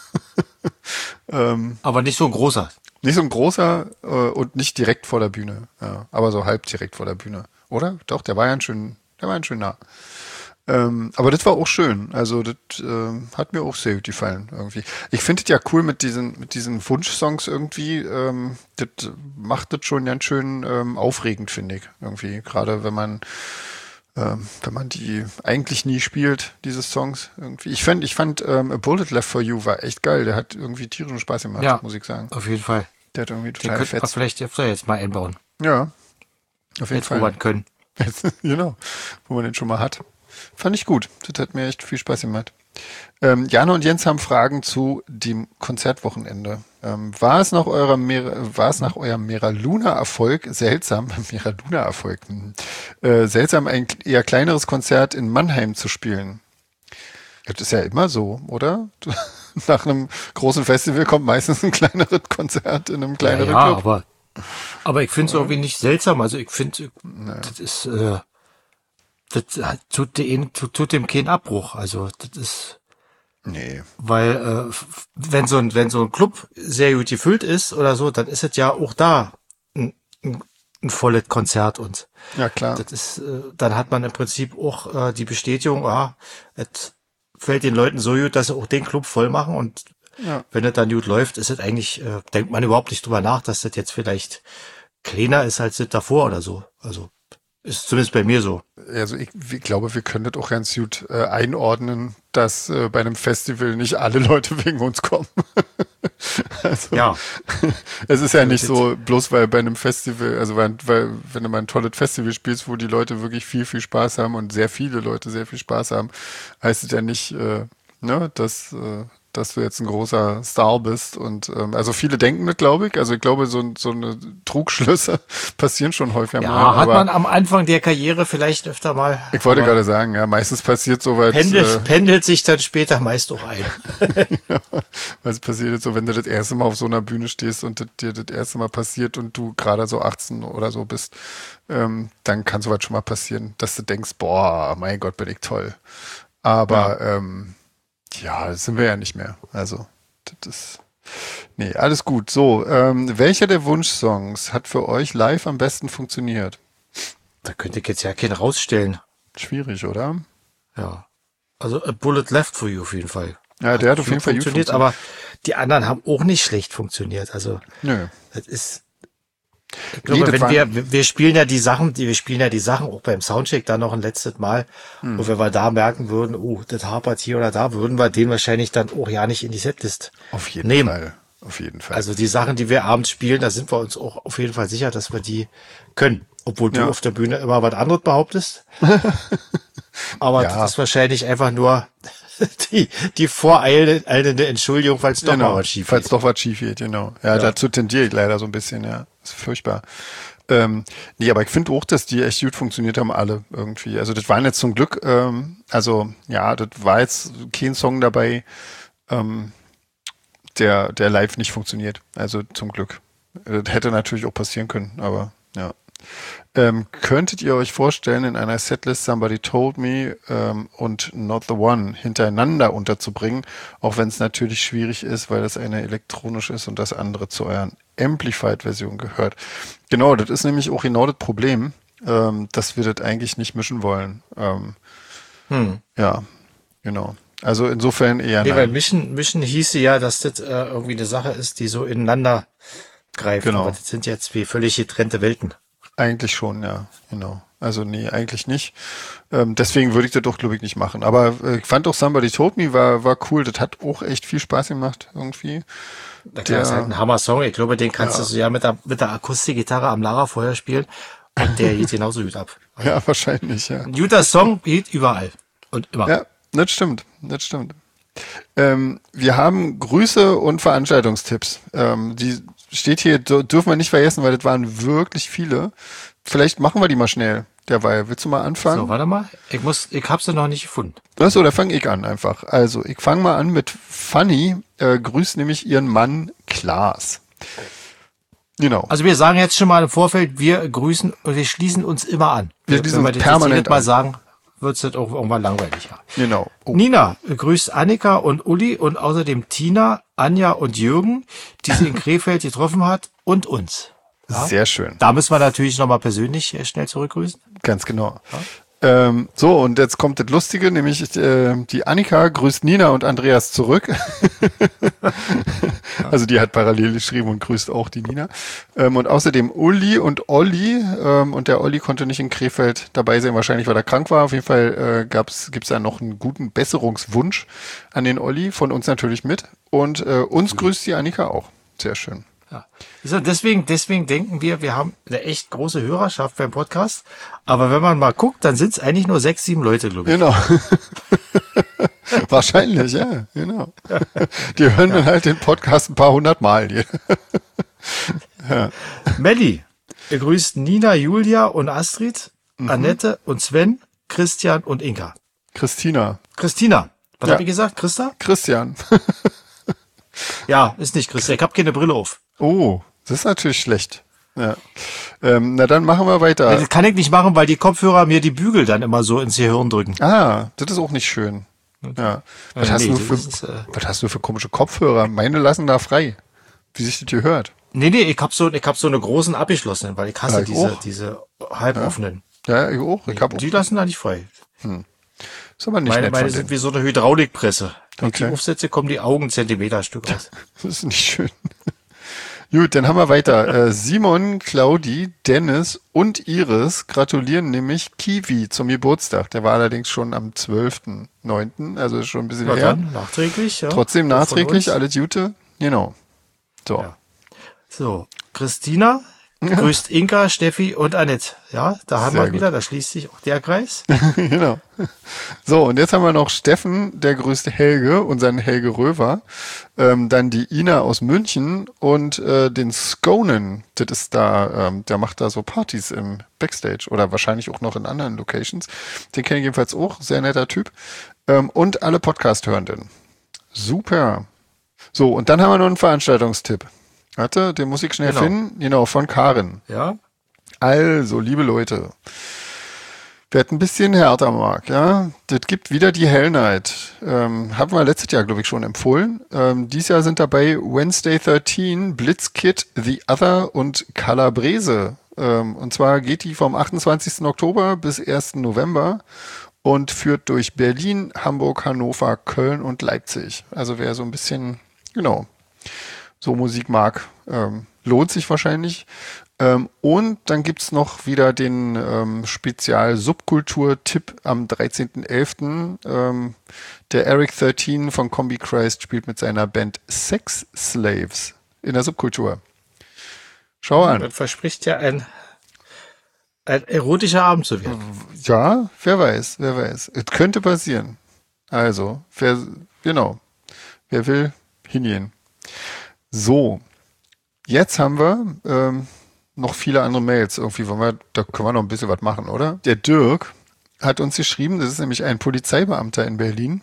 Aber nicht so ein großer. Nicht so ein großer und nicht direkt vor der Bühne. Ja, aber so halb direkt vor der Bühne. Oder? Doch, der war ja schön nah. Aber das war auch schön. Also das hat mir auch sehr gut gefallen irgendwie. Ich finde es ja cool mit diesen Wunschsongs irgendwie. Das macht das schon ganz schön aufregend, finde ich. Irgendwie. Gerade wenn man die eigentlich nie spielt, diese Songs irgendwie. Ich fand A Bullet Left for You war echt geil. Der hat irgendwie tierischen Spaß gemacht, muss ich sagen. Auf jeden Fall. Der hat irgendwie total fett. Den könnte man vielleicht öfter jetzt mal einbauen. Ja, auf jeden Fall. Wo man können. Genau, wo man den schon mal hat. Fand ich gut. Das hat mir echt viel Spaß gemacht. Jana und Jens haben Fragen zu dem Konzertwochenende. War es nach eurem Mera Luna-Erfolg seltsam, seltsam ein eher kleineres Konzert in Mannheim zu spielen? Das ist ja immer so, oder? Nach einem großen Festival kommt meistens ein kleineres Konzert in einem kleineren Club. Aber ich finde es irgendwie nicht seltsam. Also ich finde, das ist, das tut dem keinen Abbruch. Also das ist, weil wenn so ein Club sehr gut gefüllt ist oder so, dann ist es ja auch da ein volles Konzert und ja klar. Das ist, dann hat man im Prinzip auch die Bestätigung, es fällt den Leuten so gut, dass sie auch den Club voll machen und wenn es dann gut läuft, ist es eigentlich, denkt man überhaupt nicht drüber nach, dass das jetzt vielleicht kleiner ist als das davor oder so. Also ist zumindest bei mir so. Also ich glaube, wir können das auch ganz gut einordnen, dass bei einem Festival nicht alle Leute wegen uns kommen. Also, ja. Es ist ja nicht so, bloß weil bei einem Festival, also weil wenn du mal ein tolles Festival spielst, wo die Leute wirklich viel, viel Spaß haben und sehr viele Leute sehr viel Spaß haben, heißt es ja nicht, dass du jetzt ein großer Star bist und also viele denken das, glaube ich. Also ich glaube, so eine Trugschlüsse passieren schon häufiger mal. Ja, hat man am Anfang der Karriere vielleicht öfter mal. Ich wollte gerade sagen, ja, meistens passiert soweit. Pendelt sich dann später meist auch ein. Ja, weil es passiert jetzt so, wenn du das erste Mal auf so einer Bühne stehst und dir das erste Mal passiert und du gerade so 18 oder so bist, dann kann sowas schon mal passieren, dass du denkst, boah, mein Gott, bin ich toll. Aber ja, das sind wir ja nicht mehr. Also, das ist. Alles gut. So, welcher der Wunschsongs hat für euch live am besten funktioniert? Da könnte ich jetzt ja keinen rausstellen. Schwierig, oder? Ja. Also, A Bullet Left for You auf jeden Fall. Ja, der hat auf jeden Fall gut funktioniert. Aber die anderen haben auch nicht schlecht funktioniert. Also, nö. Das ist. Ich glaube, wenn wir spielen ja die Sachen auch beim Soundcheck dann noch ein letztes Mal. Und wenn wir da merken würden, das hapert hier oder da, würden wir den wahrscheinlich dann auch ja nicht in die Setlist nehmen. Auf jeden Fall. Also die Sachen, die wir abends spielen, da sind wir uns auch auf jeden Fall sicher, dass wir die können. Obwohl du auf der Bühne immer was anderes behauptest. Aber das ist wahrscheinlich einfach nur die voreilende Entschuldigung, falls doch mal was schief geht. Falls doch was schief geht, genau. Ja, dazu tendiere ich leider so ein bisschen, ja. Das ist furchtbar. Aber ich finde auch, dass die echt gut funktioniert haben, alle irgendwie. Also das waren jetzt zum Glück, das war jetzt kein Song dabei, der live nicht funktioniert. Also zum Glück. Das hätte natürlich auch passieren können, aber ja. Könntet ihr euch vorstellen, in einer Setlist Somebody Told Me und Not the One hintereinander unterzubringen, auch wenn es natürlich schwierig ist, weil das eine elektronisch ist und das andere zu euren Amplified-Version gehört. Genau, das ist nämlich auch genau das Problem, dass wir das eigentlich nicht mischen wollen. Ja, genau. Also insofern eher nein. Weil mischen hieße ja, dass das irgendwie eine Sache ist, die so ineinander greift. Genau. Aber das sind jetzt wie völlig getrennte Welten. Eigentlich schon, ja, genau. Also nee, eigentlich nicht. Deswegen würde ich das doch, glaube ich, nicht machen. Aber ich fand auch Somebody Told Me war cool. Das hat auch echt viel Spaß gemacht irgendwie. Das ist halt ein Hammer-Song. Ich glaube, den kannst du so ja mit der Akustikgitarre am Lagerfeuer spielen. Und der geht genauso gut ab. Also, ja, wahrscheinlich, ja. Ein guter Song geht überall. Und immer. Ja, das stimmt. Wir haben Grüße und Veranstaltungstipps. Die steht hier, dürfen wir nicht vergessen, weil das waren wirklich viele. Vielleicht machen wir die mal schnell derweil. Willst du mal anfangen? So, warte mal. Ich hab's ja noch nicht gefunden. Achso, da fange ich an einfach. Also, ich fange mal an mit Fanny, grüßt nämlich ihren Mann Klaas. Genau. Also wir sagen jetzt schon mal im Vorfeld, wir grüßen und wir schließen uns immer an. Wir schließen uns permanent mal sagen, wird es das auch irgendwann langweilig. Ja. Genau. Oh. Nina grüßt Annika und Uli und außerdem Tina, Anja und Jürgen, die sie in Krefeld getroffen hat und uns. Ja? Sehr schön. Da müssen wir natürlich nochmal persönlich schnell zurückgrüßen. Ganz genau. Ja? So, und jetzt kommt das Lustige, nämlich die Annika grüßt Nina und Andreas zurück. Also die hat parallel geschrieben und grüßt auch die Nina. Und außerdem Uli und Olli. Und der Olli konnte nicht in Krefeld dabei sein, wahrscheinlich weil er krank war. Auf jeden Fall gibt's da noch einen guten Besserungswunsch an den Olli, von uns natürlich mit. Und uns grüßt die Annika auch. Sehr schön. Ja. Deswegen denken wir haben eine echt große Hörerschaft beim Podcast. Aber wenn man mal guckt, dann sind es eigentlich nur 6, 7 Leute, glaube ich. Genau. Wahrscheinlich, ja, genau. Die hören dann halt den Podcast ein paar hundert Mal. Ja. Melli grüßt Nina, Julia und Astrid, Annette und Sven, Christian und Inka. Christina. Was habe ich gesagt? Christian. Ja, ist nicht Christian. Ich habe keine Brille auf. Oh, das ist natürlich schlecht. Ja. Na dann machen wir weiter. Das kann ich nicht machen, weil die Kopfhörer mir die Bügel dann immer so ins Gehirn drücken. Ah, das ist auch nicht schön. Ja. Was hast du für komische Kopfhörer? Meine lassen da frei. Wie sich das gehört. Nee, ich hab so eine großen abgeschlossenen, weil ich hasse diese halboffenen. Ja, ich auch. Die lassen da nicht frei. Ist aber nicht meine sind wie so eine Hydraulikpresse. Wenn ich die aufsetze, kommen die Augen Zentimeterstück raus. Das ist nicht schön. Gut, dann haben wir weiter. Simon, Claudi, Dennis und Iris gratulieren nämlich Kiwi zum Geburtstag. Der war allerdings schon am 12.09., also schon ein bisschen her. Dann nachträglich, ja. Trotzdem nachträglich, alles Gute. Genau. So. Ja. So, Christina grüßt Inka, Steffi und Annette. Ja, da haben wir wieder, da schließt sich auch der Kreis. Genau. So, und jetzt haben wir noch Steffen, der grüßt Helge, unseren Helge Röver. Dann die Ina aus München und den Skonen. Das ist da, der macht da so Partys im Backstage oder wahrscheinlich auch noch in anderen Locations. Den kenne ich jedenfalls auch, sehr netter Typ. Und alle Podcast-Hörenden. Super. So, und dann haben wir noch einen Veranstaltungstipp. Warte, den muss ich schnell finden. Genau, von Karin. Ja. Also, liebe Leute, wer ein bisschen härter mag, ja, das gibt wieder die Hell Night. Haben wir letztes Jahr, glaube ich, schon empfohlen. Dieses Jahr sind dabei Wednesday 13, Blitzkid, The Other und Calabrese. Und zwar geht die vom 28. Oktober bis 1. November und führt durch Berlin, Hamburg, Hannover, Köln und Leipzig. Also wer so ein bisschen, so Musik mag, lohnt sich wahrscheinlich. Und dann gibt's noch wieder den Spezial-Subkultur-Tipp am 13.11. Der Eric 13 von Combi Christ spielt mit seiner Band Sex Slaves in der Subkultur. Schau an. Das verspricht ja ein erotischer Abend zu werden. Ja, wer weiß. Es könnte passieren. Also, wer will, hingehen. So, jetzt haben wir noch viele andere Mails. Irgendwie da können wir noch ein bisschen was machen, oder? Der Dirk hat uns geschrieben, das ist nämlich ein Polizeibeamter in Berlin.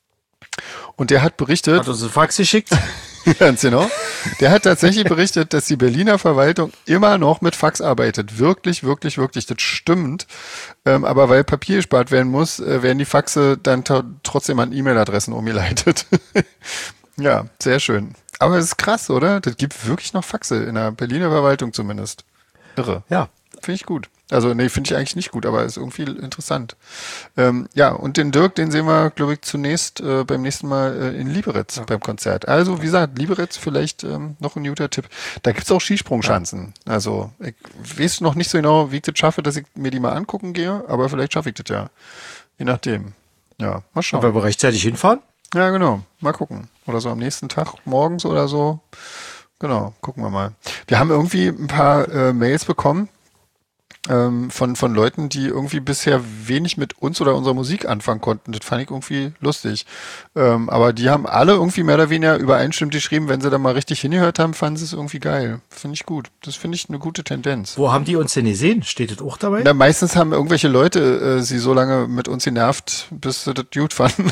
Und der hat berichtet... Hat uns einen Fax geschickt? Ganz genau. Der hat tatsächlich berichtet, dass die Berliner Verwaltung immer noch mit Fax arbeitet. Wirklich, wirklich, wirklich. Das stimmt. Aber weil Papier gespart werden muss, werden die Faxe dann trotzdem an E-Mail-Adressen umgeleitet. Ja, sehr schön. Aber es ist krass, oder? Das gibt wirklich noch Faxe in der Berliner Verwaltung zumindest. Irre. Ja. Finde ich gut. Also, nee, finde ich eigentlich nicht gut, aber ist irgendwie interessant. Ja, und den Dirk, den sehen wir, glaube ich, zunächst beim nächsten Mal in Liberec beim Konzert. Also, wie gesagt, Liberec vielleicht noch ein guter Tipp. Da gibt's auch Skisprungschanzen. Ja. Also, ich weiß noch nicht so genau, wie ich das schaffe, dass ich mir die mal angucken gehe, aber vielleicht schaffe ich das ja. Je nachdem. Ja, mal schauen. Aber rechtzeitig hinfahren? Ja, genau. Mal gucken. Oder so am nächsten Tag, morgens oder so. Genau, gucken wir mal. Wir haben irgendwie ein paar Mails bekommen, von Leuten, die irgendwie bisher wenig mit uns oder unserer Musik anfangen konnten. Das fand ich irgendwie lustig. Aber die haben alle irgendwie mehr oder weniger übereinstimmend geschrieben, wenn sie da mal richtig hingehört haben, fanden sie es irgendwie geil. Finde ich gut. Das finde ich eine gute Tendenz. Wo haben die uns denn gesehen? Steht das auch dabei? Na, meistens haben irgendwelche Leute sie so lange mit uns genervt, bis sie das gut fanden.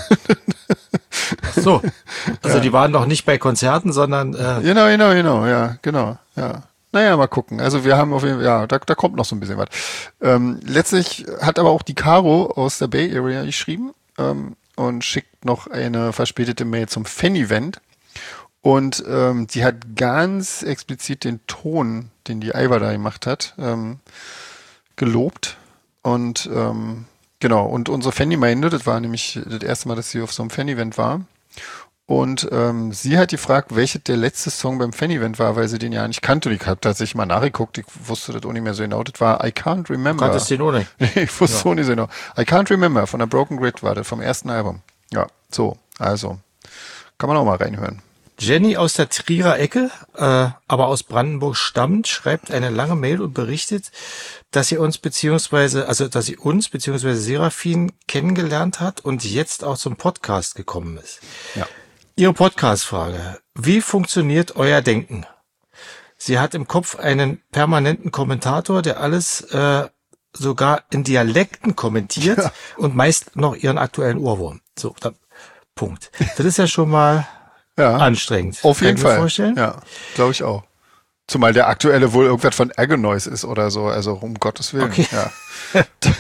Ach so. Also die waren noch nicht bei Konzerten, sondern Genau, ja, genau, ja. Naja, mal gucken. Also wir haben auf jeden Fall, ja, da kommt noch so ein bisschen was. Letztlich hat aber auch die Caro aus der Bay Area geschrieben und schickt noch eine verspätete Mail zum Fan-Event. Und die hat ganz explizit den Ton, den die Aiva da gemacht hat, gelobt. Und genau, und unsere Fan-Gemeinde, das war nämlich das erste Mal, dass sie auf so einem Fan-Event war. Und sie hat gefragt, welcher der letzte Song beim Fan-Event war, weil sie den ja nicht kannte. Und ich habe tatsächlich mal nachgeguckt, ich wusste das auch nicht mehr so genau. Das war I Can't Remember. Du kanntest den auch nicht. Ich wusste es auch nicht so genau. I Can't Remember von der Broken Grid war das, vom ersten Album. Ja, so, also, kann man auch mal reinhören. Jenny aus der Trierer Ecke, aber aus Brandenburg stammt, schreibt eine lange Mail und berichtet, dass sie uns beziehungsweise Serafin kennengelernt hat und jetzt auch zum Podcast gekommen ist. Ja. Ihre Podcast-Frage. Wie funktioniert euer Denken? Sie hat im Kopf einen permanenten Kommentator, der alles sogar in Dialekten kommentiert und meist noch ihren aktuellen Ohrwurm. So, dann, Punkt. Das ist ja schon mal anstrengend. Auf jeden Fall. Vorstellen? Ja, glaube ich auch. Zumal der aktuelle wohl irgendwas von Agonize ist oder so, also um Gottes Willen. Okay. Ja.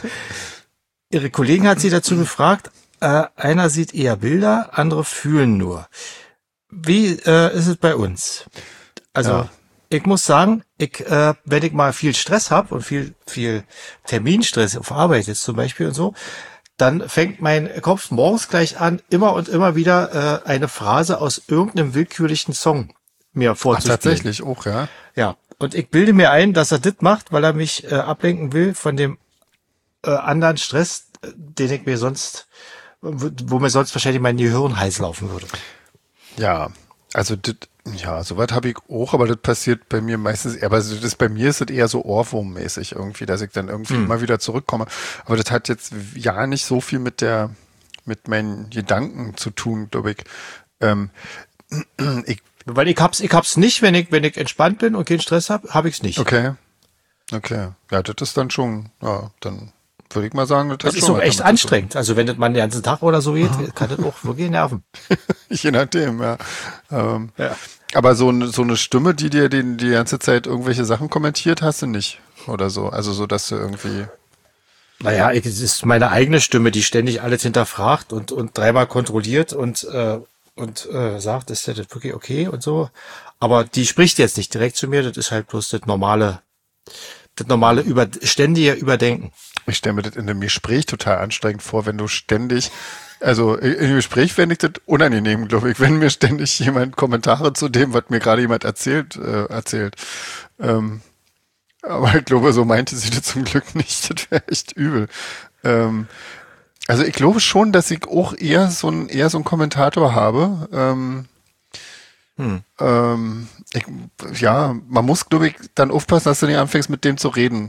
Ihre Kollegen hat sie dazu gefragt, einer sieht eher Bilder, andere fühlen nur. Wie ist es bei uns? Also ich muss sagen, wenn ich mal viel Stress habe und viel Terminstress auf Arbeit jetzt zum Beispiel und so, dann fängt mein Kopf morgens gleich an, immer und immer wieder eine Phrase aus irgendeinem willkürlichen Song mir vorzuspielen. Tatsächlich auch, ja. Ja, und ich bilde mir ein, dass er das macht, weil er mich ablenken will von dem anderen Stress, den ich mir sonst, wo mir sonst wahrscheinlich mein Gehirn heiß laufen würde. Ja, also das, ja, soweit habe ich auch, aber das passiert bei mir meistens eher, aber bei mir ist es eher so Ohrwurmmäßig irgendwie, dass ich dann irgendwie immer wieder zurückkomme. Aber das hat jetzt ja nicht so viel mit meinen Gedanken zu tun, glaube ich. Weil ich hab's nicht, wenn ich entspannt bin und keinen Stress habe ich's nicht. Okay. Ja, das ist dann schon, ja, dann würde ich mal sagen, das ist auch echt anstrengend. Also wenn das mal den ganzen Tag oder so geht, kann das auch wirklich nerven. Je nachdem, ja. Aber so eine Stimme, die dir die ganze Zeit irgendwelche Sachen kommentiert, hast du nicht oder so. Also so, dass du irgendwie. Naja, es ist meine eigene Stimme, die ständig alles hinterfragt und dreimal kontrolliert und sagt, ist das wirklich okay und so. Aber die spricht jetzt nicht direkt zu mir, das ist halt bloß das normale ständige Überdenken. Ich stelle mir das in einem Gespräch total anstrengend vor, wenn du ständig, also im Gespräch fände ich das unangenehm, glaube ich, wenn mir ständig jemand Kommentare zu dem, was mir gerade jemand erzählt. Aber ich glaube, so meinte sie das zum Glück nicht. Das wäre echt übel. Also ich glaube schon, dass ich auch eher so einen Kommentator habe. Man muss, glaube ich, dann aufpassen, dass du nicht anfängst, mit dem zu reden.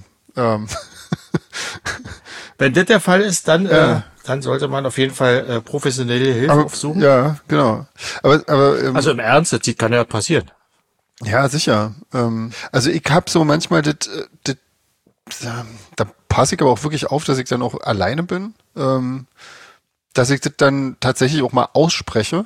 Wenn das der Fall ist, dann sollte man auf jeden Fall professionelle Hilfe aufsuchen. Ja, genau. Aber also im Ernst, das kann ja passieren. Ja, sicher. Also ich habe so manchmal da passe ich aber auch wirklich auf, dass ich dann auch alleine bin, dass ich das dann tatsächlich auch mal ausspreche.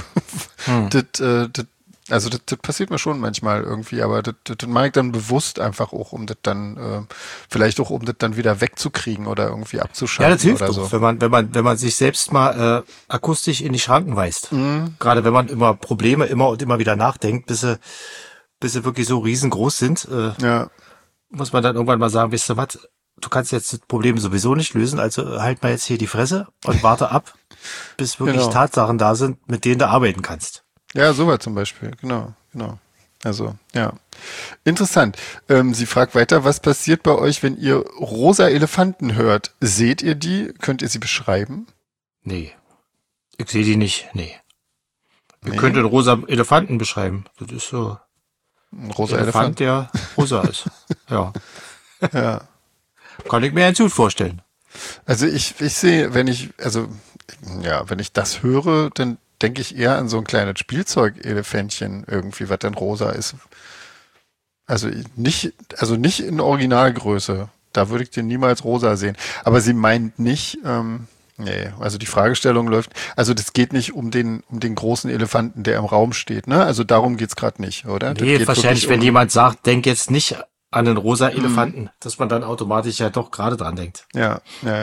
Das passiert mir schon manchmal irgendwie, aber das mache ich dann bewusst einfach auch, um das dann vielleicht auch, um das dann wieder wegzukriegen oder irgendwie abzuschalten. Ja, das hilft oder doch, so. wenn man sich selbst mal akustisch in die Schranken weist. Mhm. Gerade wenn man immer Probleme immer wieder nachdenkt, bis sie wirklich so riesengroß sind, muss man dann irgendwann mal sagen, weißt du was, du kannst jetzt das Problem sowieso nicht lösen, also halt mal jetzt hier die Fresse und warte ab, bis wirklich Tatsachen da sind, mit denen du arbeiten kannst. Ja, soweit zum Beispiel, genau. Also, ja. Interessant. Sie fragt weiter, was passiert bei euch, wenn ihr rosa Elefanten hört? Seht ihr die? Könnt ihr sie beschreiben? Nee. Ich sehe die nicht, nee. Ihr könnt einen rosa Elefanten beschreiben. Das ist so ein rosa Elefant, der rosa ist. Ja. Ja. Kann ich mir ganz gut vorstellen. Also ich sehe, wenn ich das höre, dann denke ich eher an so ein kleines Spielzeugelefantchen irgendwie, was dann rosa ist. Also nicht in Originalgröße. Da würde ich den niemals rosa sehen. Aber sie meint nicht, nee, also die Fragestellung läuft, also das geht nicht um den großen Elefanten, der im Raum steht, ne? Also darum geht's gerade nicht, oder? Nee, wahrscheinlich, wenn jemand sagt, denk jetzt nicht an den rosa Elefanten, dass man dann automatisch ja doch gerade dran denkt. Ja.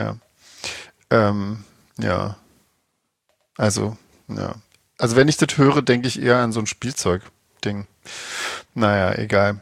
Also wenn ich das höre, denke ich eher an so ein Spielzeugding. Naja, egal.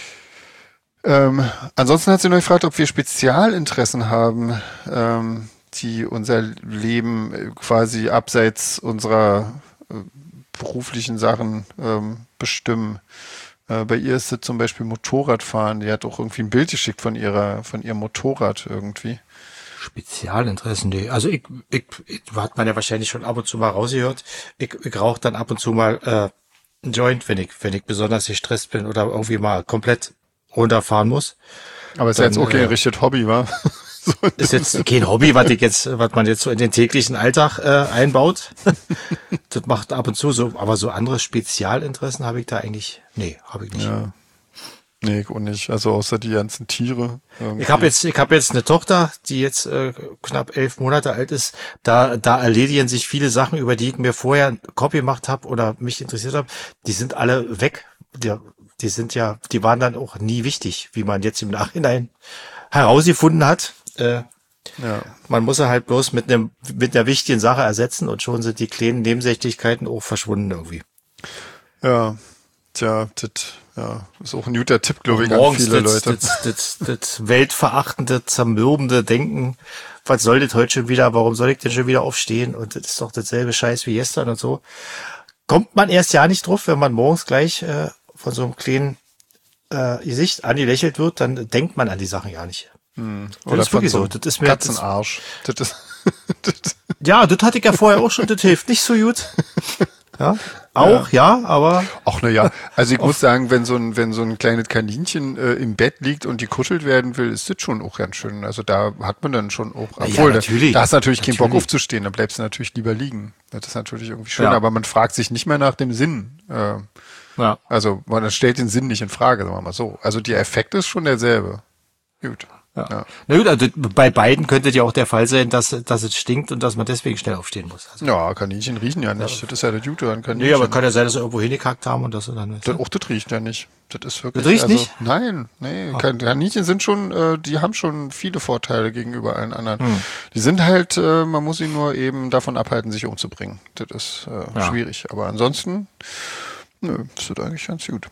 Ansonsten hat sie noch gefragt, ob wir Spezialinteressen haben, die unser Leben quasi abseits unserer beruflichen Sachen bestimmen. Bei ihr ist es zum Beispiel Motorradfahren. Die hat auch irgendwie ein Bild geschickt von ihrem Motorrad irgendwie. Spezialinteressen, nee. Also ich hat man ja wahrscheinlich schon ab und zu mal rausgehört. Ich rauche dann ab und zu mal einen Joint, wenn ich besonders gestresst bin oder irgendwie mal komplett runterfahren muss. Aber ist ja jetzt okay, richtet Hobby, wa? So ist jetzt kein Hobby, was man jetzt so in den täglichen Alltag einbaut. Das macht ab und zu so, aber so andere Spezialinteressen habe ich da eigentlich, nee, habe ich nicht. Ja. Nee, ich auch nicht. Also außer die ganzen Tiere. Irgendwie. Ich habe jetzt eine Tochter, die jetzt knapp 11 Monate alt ist. Da erledigen sich viele Sachen, über die ich mir vorher einen Kopf gemacht habe oder mich interessiert habe. Die sind alle weg. Die waren dann auch nie wichtig, wie man jetzt im Nachhinein herausgefunden hat. Man muss sie halt bloß mit einer wichtigen Sache ersetzen und schon sind die kleinen Nebensächlichkeiten auch verschwunden irgendwie. Ja, tja, das ist auch ein guter Tipp, glaube ich, an viele Leute. Das weltverachtende, zermürbende Denken, was soll das heute schon wieder, warum soll ich denn schon wieder aufstehen und das ist doch dasselbe Scheiß wie gestern und so. Kommt man erst ja nicht drauf, wenn man morgens gleich von so einem kleinen Gesicht angelächelt wird, dann denkt man an die Sachen ja nicht. Oder das ist wirklich so. Das ist mir Katzenarsch. Ja, das hatte ich ja vorher auch schon, das hilft nicht so gut. Ja, auch, ja, aber. Ach, na ja. Also ich muss sagen, wenn so ein kleines Kaninchen im Bett liegt und die kuschelt werden will, ist das schon auch ganz schön. Also da hat man dann schon auch, obwohl, da hast du natürlich keinen Bock aufzustehen, da bleibst du natürlich lieber liegen. Das ist natürlich irgendwie schön, aber man fragt sich nicht mehr nach dem Sinn. Also man stellt den Sinn nicht in Frage, sagen wir mal so. Also der Effekt ist schon derselbe. Gut. Ja. Na gut, also bei beiden könnte ja auch der Fall sein, dass es stinkt und dass man deswegen schnell aufstehen muss. Also, ja, Kaninchen riechen ja nicht. Das ist ja der Gute an Kaninchen. Nee, aber kann ja sein, dass sie irgendwo hingekackt haben und das dann. Auch das riecht ja nicht. Das ist wirklich. Das riecht nicht? Nein, nee. Kaninchen sind schon, die haben schon viele Vorteile gegenüber allen anderen. Die sind halt, man muss sie nur eben davon abhalten, sich umzubringen. Das ist schwierig. Aber ansonsten, ist das eigentlich ganz gut.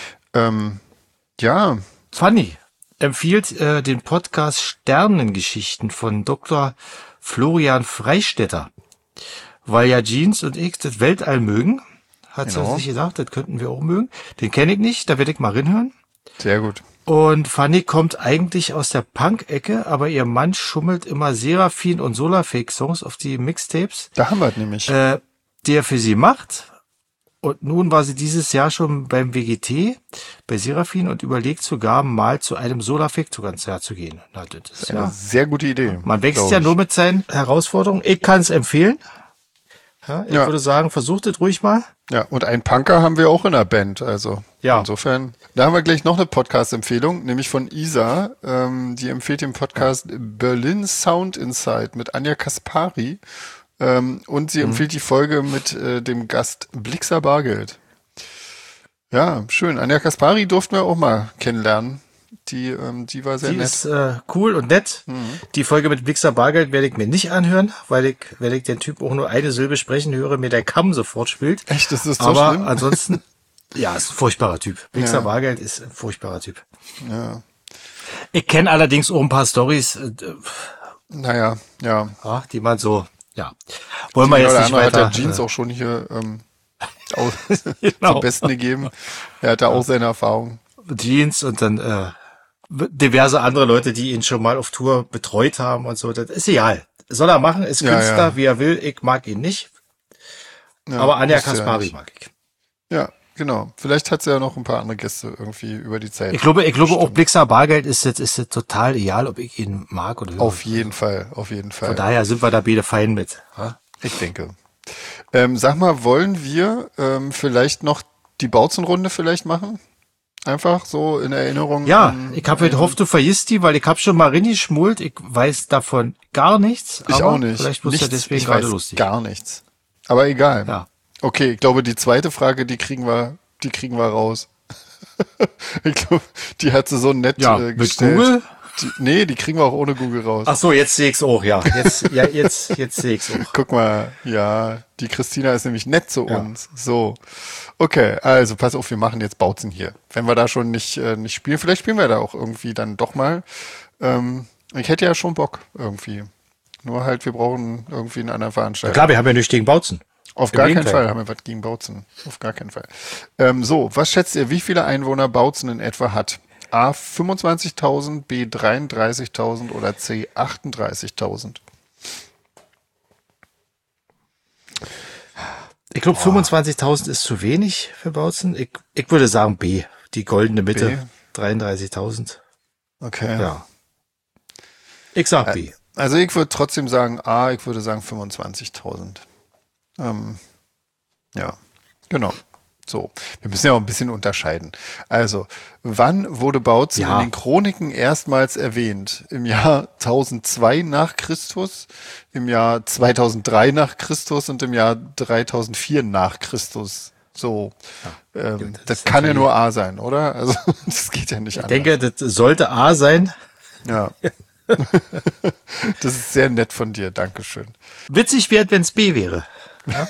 Fanny empfiehlt den Podcast Sternengeschichten von Dr. Florian Freistetter, weil ja Jeans und ich das Weltall mögen, hat sie sich gedacht, das könnten wir auch mögen. Den kenne ich nicht, da werde ich mal reinhören. Sehr gut. Und Fanny kommt eigentlich aus der Punk-Ecke, aber ihr Mann schummelt immer Seraphin und Solarfake-Songs auf die Mixtapes. Da haben wir es nämlich. Die er für sie macht. Und nun war sie dieses Jahr schon beim WGT, bei Seraphin und überlegt sogar mal zu einem Solarfake-Konzert zu gehen. Na, das ist eine sehr gute Idee. Man wächst ja nur mit seinen Herausforderungen. Ich kann es empfehlen. Ja, ich würde sagen, versucht es ruhig mal. Ja, und einen Punker haben wir auch in der Band. Also insofern, da haben wir gleich noch eine Podcast-Empfehlung, nämlich von Isa. Die empfiehlt den Podcast Berlin Sound Inside mit Anja Kaspari. Und sie empfiehlt die Folge mit dem Gast Blixer Bargeld. Ja, schön. Anja Kaspari durften wir auch mal kennenlernen. Die war sehr nett. Die ist cool und nett. Die Folge mit Blixer Bargeld werde ich mir nicht anhören, weil ich den Typ auch nur eine Silbe sprechen höre, mir der Kamm sofort spielt. Echt, das ist so aber schlimm? Ansonsten, ist ein furchtbarer Typ. Blixer Bargeld ist ein furchtbarer Typ. Ja. Ich kenne allerdings auch ein paar Storys. Die man so... Ja, wollen wir jetzt nicht weiter. Hat der Jeans auch schon hier zum Besten gegeben. Er hat da auch seine Erfahrung. Jeans und dann diverse andere Leute, die ihn schon mal auf Tour betreut haben und so. Das ist egal. Soll er machen, ist Künstler, wie er will. Ich mag ihn nicht. Aber Anja Kaspari mag ich. Ja, Genau. Vielleicht hat sie ja noch ein paar andere Gäste irgendwie über die Zeit. Ich glaube auch Blixer Bargeld ist jetzt total egal, ob ich ihn mag oder nicht. Auf jeden Fall. Von daher sind wir da beide fein mit. Ja? Ich denke. Sag mal, wollen wir vielleicht noch die Bautzenrunde vielleicht machen? Einfach so in Erinnerung. Ja, ich habe gehofft, du vergisst die, weil ich habe schon mal reingeschmult. Ich weiß davon gar nichts. Ich auch nicht. Vielleicht muss ja deswegen gerade lustig. Gar nichts. Aber egal. Ja. Okay, ich glaube, die zweite Frage, die kriegen wir raus. Ich glaube, die hat sie so nett mit gestellt. Google? Die kriegen wir auch ohne Google raus. Ach so, jetzt sehe ich's auch, ja. Jetzt sehe ich's auch. Guck mal, ja, die Christina ist nämlich nett zu uns. So. Okay, also pass auf, wir machen jetzt Bautzen hier. Wenn wir da schon nicht spielen, vielleicht spielen wir da auch irgendwie dann doch mal. Ich hätte ja schon Bock irgendwie. Nur halt, wir brauchen irgendwie einen anderen Veranstalter. Ja, klar, wir haben ja nichts gegen Bautzen. Auf gar keinen Fall haben wir was gegen Bautzen. Auf gar keinen Fall. So, was schätzt ihr, wie viele Einwohner Bautzen in etwa hat? A 25.000, B 33.000 oder C 38.000? Ich glaube, 25.000 ist zu wenig für Bautzen. Ich würde sagen B, die goldene Mitte, 33.000. Okay. Ja. Ich sag B. Also ich würde trotzdem sagen A, ich würde sagen 25.000. Ja, genau. So, wir müssen ja auch ein bisschen unterscheiden. Also, wann wurde Bautzen in den Chroniken erstmals erwähnt? Im Jahr 1002 nach Christus, im Jahr 2003 nach Christus und im Jahr 3004 nach Christus. So, das kann ja nur A sein, oder? Also, das geht ja nicht anders. Ich denke, das sollte A sein. Ja. Das ist sehr nett von dir, Dankeschön. Witzig wäre, wenn es B wäre. Ja?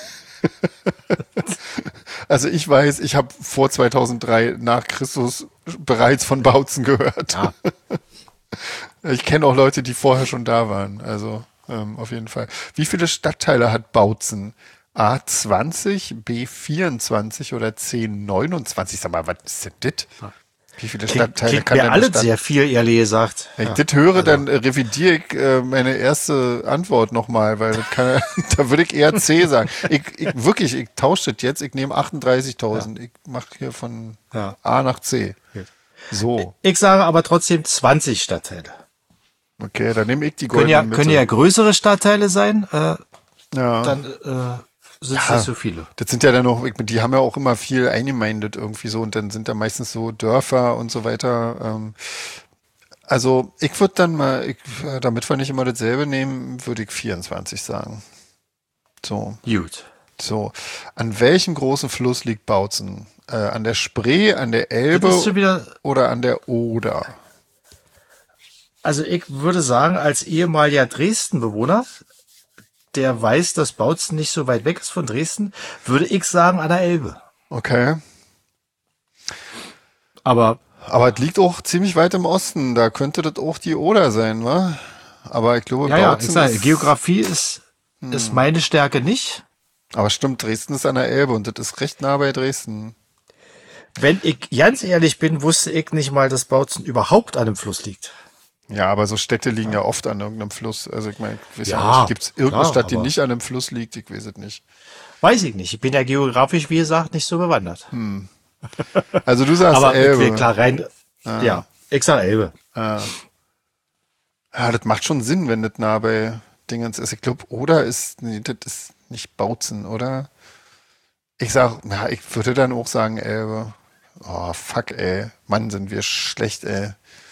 Also ich weiß, ich habe vor 2003 nach Christus bereits von Bautzen gehört. Ja. Ich kenne auch Leute, die vorher schon da waren. Also auf jeden Fall. Wie viele Stadtteile hat Bautzen? A 20, B 24 oder C 29? Sag mal, was ist denn das? Wie viele Stadtteile kann denn alles sehr viel, ehrlich gesagt. Wenn ich das höre, dann revidiere ich meine erste Antwort nochmal, weil das kann, da würde ich eher C sagen. Ich tausche das jetzt, ich nehme 38.000. Ich mache hier von A nach C. So. Ich sage aber trotzdem 20 Stadtteile. Okay, dann nehme ich die goldene Mitte. Können ja größere Stadtteile sein. Dann sind es nicht so viele. Das sind ja dann noch, die haben ja auch immer viel eingemeindet irgendwie so und dann sind da meistens so Dörfer und so weiter. Also ich würde dann mal, damit wir nicht immer dasselbe nehmen, würde ich 24 sagen. So. Gut. So. An welchem großen Fluss liegt Bautzen? An der Spree, an der Elbe oder an der Oder? Also ich würde sagen, als ehemaliger Dresden-Bewohner, der weiß, dass Bautzen nicht so weit weg ist von Dresden, würde ich sagen an der Elbe. Okay. Aber es liegt auch ziemlich weit im Osten. Da könnte das auch die Oder sein, wa? Aber ich glaube, Bautzen Geografie ist meine Stärke nicht. Aber stimmt, Dresden ist an der Elbe und das ist recht nah bei Dresden. Wenn ich ganz ehrlich bin, wusste ich nicht mal, dass Bautzen überhaupt an einem Fluss liegt. Ja, aber so Städte liegen ja oft an irgendeinem Fluss. Also ich meine, ich weiß ja nicht, gibt es irgendeine Stadt, die nicht an einem Fluss liegt? Ich weiß es nicht. Weiß ich nicht. Ich bin ja geografisch, wie gesagt, nicht so bewandert. Also du sagst aber Elbe. Klar rein. Ja, ich sag Elbe. Ja, das macht schon Sinn, wenn das nah bei Dingens ist. Ich glaube, Oder das ist nicht Bautzen, oder? Ich würde dann auch sagen Elbe. Oh, fuck, ey. Mann, sind wir schlecht, ey.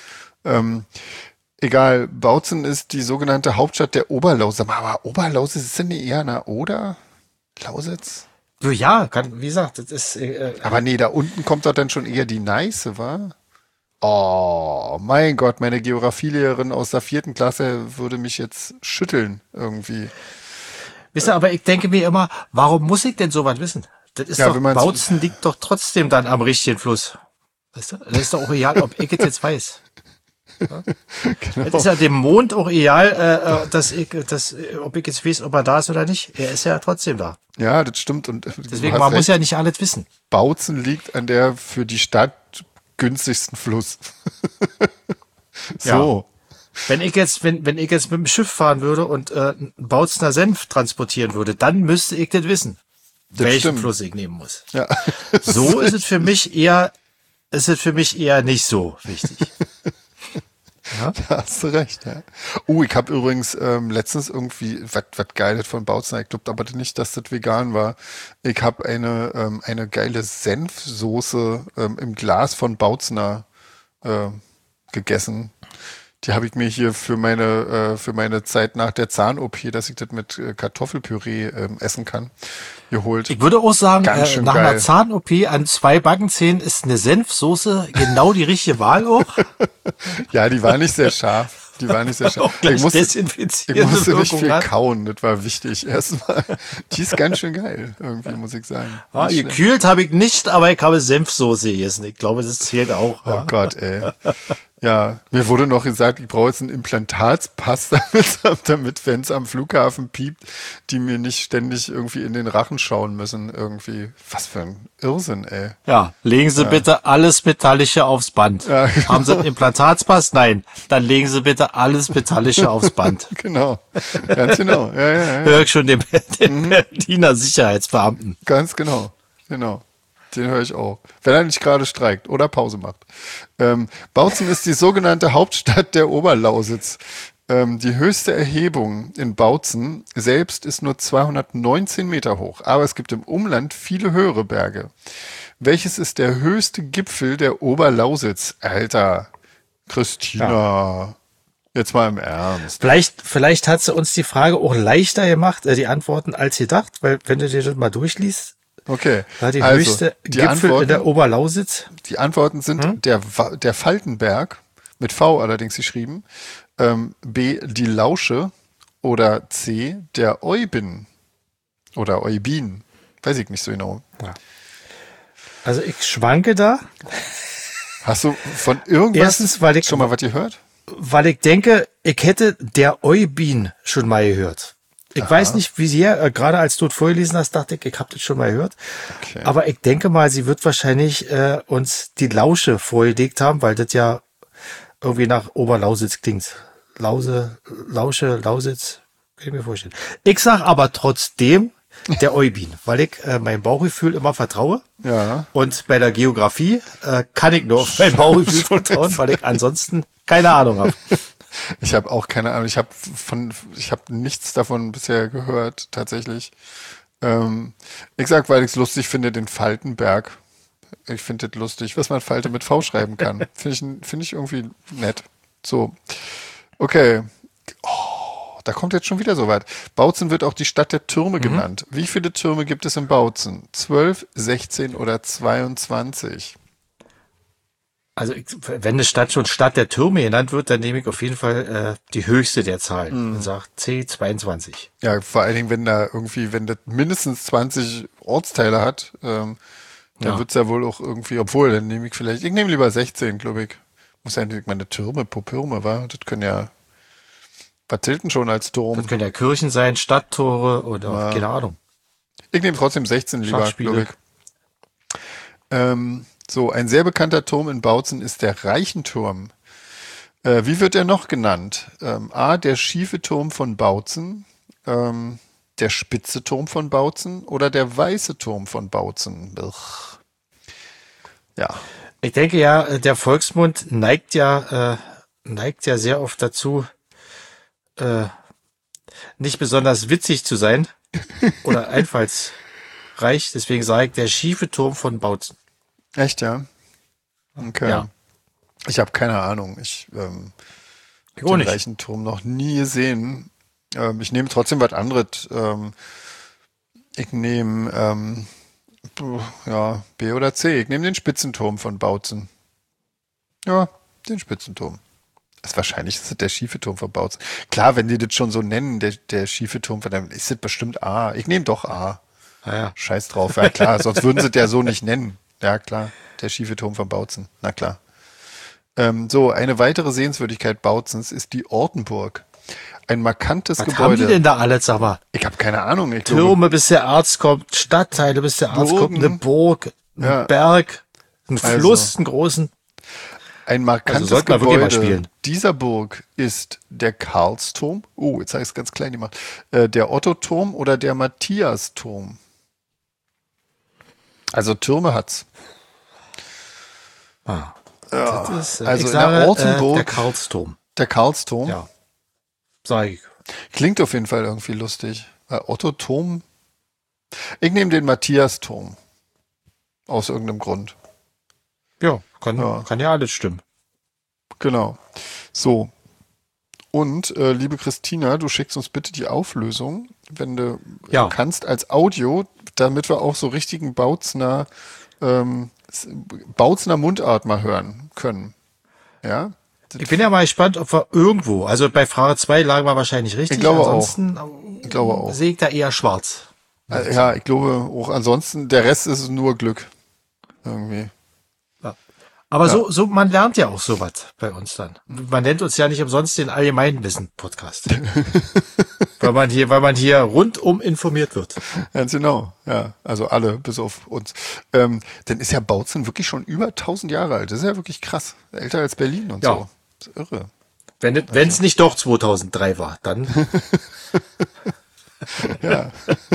Egal, Bautzen ist die sogenannte Hauptstadt der Oberlausitz. Aber Oberlausitz ist denn nicht eher eine Oder? Lausitz? Ja, wie gesagt, das ist... aber nee, da unten kommt doch dann schon eher die Neiße, wa? Oh, mein Gott, meine Geografielehrerin aus der 4. Klasse würde mich jetzt schütteln irgendwie. Wisst ihr, aber ich denke mir immer, warum muss ich denn sowas wissen? Das ist doch, Bautzen liegt doch trotzdem dann am richtigen Fluss. Weißt du? Das ist doch auch egal, ob ich es jetzt weiß. Ja? Genau. Es ist ja dem Mond auch egal, ob ich jetzt weiß, ob er da ist oder nicht. Er ist ja trotzdem da. Ja, das stimmt. Und deswegen, man muss ja nicht alles wissen. Bautzen liegt an der für die Stadt günstigsten Fluss. So. Ja. Wenn ich jetzt mit dem Schiff fahren würde und Bautzener Senf transportieren würde, dann müsste ich das wissen. welchen Fluss ich nehmen muss. Ja. So ist es für mich eher nicht so wichtig. Ja? Da hast du recht, ja. Ich habe übrigens letztens irgendwie was Geiles von Bautzner. Ich glaube aber nicht, dass das vegan war. Ich habe eine geile Senfsoße im Glas von Bautzner gegessen. Die habe ich mir hier für meine Zeit nach der Zahn-OP, dass ich das mit Kartoffelpüree essen kann, geholt. Ich würde auch sagen, nach geil. einer Zahn-OP an 2 Backenzähnen ist eine Senfsoße genau die richtige Wahl auch. Ja, die war nicht sehr scharf. Die war nicht sehr scharf. Ich musste nicht viel kauen, das war wichtig erstmal. Die ist ganz schön geil, irgendwie, muss ich sagen. Gekühlt habe ich nicht, aber ich habe Senfsoße gegessen. Ich glaube, das zählt auch. Oh Gott, ey. Ja, mir wurde noch gesagt, ich brauche jetzt einen Implantatspass, damit, wenn es am Flughafen piept, die mir nicht ständig irgendwie in den Rachen schauen müssen, irgendwie. Was für ein Irrsinn, ey. Ja, legen Sie bitte alles Metallische aufs Band. Ja, genau. Haben Sie einen Implantatspass? Nein. Dann legen Sie bitte alles Metallische aufs Band. Genau, ganz genau. Ja. Hör ich schon den Berliner Sicherheitsbeamten. Ganz genau. Den höre ich auch. Wenn er nicht gerade streikt oder Pause macht. Bautzen ist die sogenannte Hauptstadt der Oberlausitz. Die höchste Erhebung in Bautzen selbst ist nur 219 Meter hoch, aber es gibt im Umland viele höhere Berge. Welches ist der höchste Gipfel der Oberlausitz? Alter, Christina, ja. Jetzt mal im Ernst. Vielleicht hat sie uns die Frage auch leichter gemacht, die Antworten als gedacht, weil wenn du dir das mal durchliest, okay. Die höchste Gipfel in der Oberlausitz. Die Antworten sind der Faltenberg, mit V allerdings geschrieben, B, die Lausche oder C, der Eubin oder Eubin. Weiß ich nicht so genau. Ja. Also ich schwanke da. Hast du von irgendwas schon mal was gehört? Weil ich denke, ich hätte der Eubin schon mal gehört. Ich weiß nicht, wie sie gerade als du es vorgelesen hast, dachte ich habe das schon mal gehört. Okay. Aber ich denke mal, sie wird wahrscheinlich uns die Lausche vorgelegt haben, weil das ja irgendwie nach Oberlausitz klingt. Lausche, Lausitz, kann ich mir vorstellen. Ich sag aber trotzdem der Eubin, weil ich mein Bauchgefühl immer vertraue. Ja. Und bei der Geografie kann ich nur auf mein Bauchgefühl vertrauen, weil ich ansonsten keine Ahnung habe. Ich habe auch keine Ahnung. Ich habe nichts davon bisher gehört, tatsächlich. Ich sag, weil ich es lustig finde, den Faltenberg. Ich finde das lustig, was man Falte mit V schreiben kann. Finde ich irgendwie nett. So. Okay. Oh, da kommt jetzt schon wieder so weit. Bautzen wird auch die Stadt der Türme genannt. Wie viele Türme gibt es in Bautzen? 12, 16 oder 22? Also wenn eine Stadt schon Stadt der Türme genannt wird, dann nehme ich auf jeden Fall die höchste der Zahlen und sage C22. Ja, vor allen Dingen, wenn das mindestens 20 Ortsteile hat, dann wird's ja wohl auch irgendwie, dann nehme ich nehme lieber 16, glaube ich. Muss ja nicht meine Türme, Popürme, war. Das können ja, was zählt denn schon als Turm? Das können ja Kirchen sein, Stadttore oder keine Ahnung. Ich nehme trotzdem 16 lieber, glaube ich. So, ein sehr bekannter Turm in Bautzen ist der Reichenturm. Wie wird er noch genannt? A, der schiefe Turm von Bautzen, der spitze Turm von Bautzen oder der weiße Turm von Bautzen? Ja. Ich denke ja, der Volksmund neigt ja sehr oft dazu, nicht besonders witzig zu sein oder einfallsreich. Deswegen sage ich der schiefe Turm von Bautzen. Echt, ja? Okay. Ja. Ich habe keine Ahnung. Ich habe den Reichenturm noch nie gesehen. Ich nehme trotzdem was anderes. Ich nehme B oder C. Ich nehme den Spitzenturm von Bautzen. Ja, den Spitzenturm. Wahrscheinlich ist es der schiefe Turm von Bautzen. Klar, wenn die das schon so nennen, der schiefe Turm, dann ist es bestimmt A. Ich nehme doch A. Ja. Scheiß drauf. Ja klar, sonst würden sie es ja so nicht nennen. Ja, klar. Der schiefe Turm von Bautzen. Na klar. So, eine weitere Sehenswürdigkeit Bautzens ist die Ortenburg. Ein markantes Gebäude. Was haben die denn da alles, aber? Ich habe keine Ahnung. Türme, bis der Arzt kommt, Stadtteile, bis der Arzt kommt, eine Burg, ein Berg, ein Fluss, einen großen. Ein markantes Gebäude dieser Burg ist der Karlsturm. Oh, jetzt habe ich es ganz klein gemacht. Der Otto-Turm oder der Matthias-Turm? Also Türme hat's. Ja. Das ist, also in der Ortenburg. Der Karlsturm. Der Karlsturm? Ja. Sag ich. Klingt auf jeden Fall irgendwie lustig. Otto-Turm? Ich nehme den Matthias-Turm. Aus irgendeinem Grund. Ja, kann ja alles stimmen. Genau. So. Und, liebe Christina, du schickst uns bitte die Auflösung, wenn du kannst, als Audio, damit wir auch so richtigen Bautzner Mundart mal hören können. Ja? Ich bin ja mal gespannt, ob wir irgendwo, also bei Frage 2 lagen wir wahrscheinlich richtig. Ich glaube ansonsten auch. Sehe ich da eher schwarz. Ja, ich glaube auch. Ansonsten, der Rest ist nur Glück. Irgendwie. Ja. Aber so, man lernt ja auch sowas bei uns dann. Man nennt uns ja nicht umsonst den Allgemeinwissen-Podcast. weil man hier rundum informiert wird. Ganz genau, ja. Also alle, bis auf uns. Dann ist ja Bautzen wirklich schon über 1000 Jahre alt. Das ist ja wirklich krass. Älter als Berlin und so. Das ist irre. Wenn es nicht doch 2003 war, dann. Ja.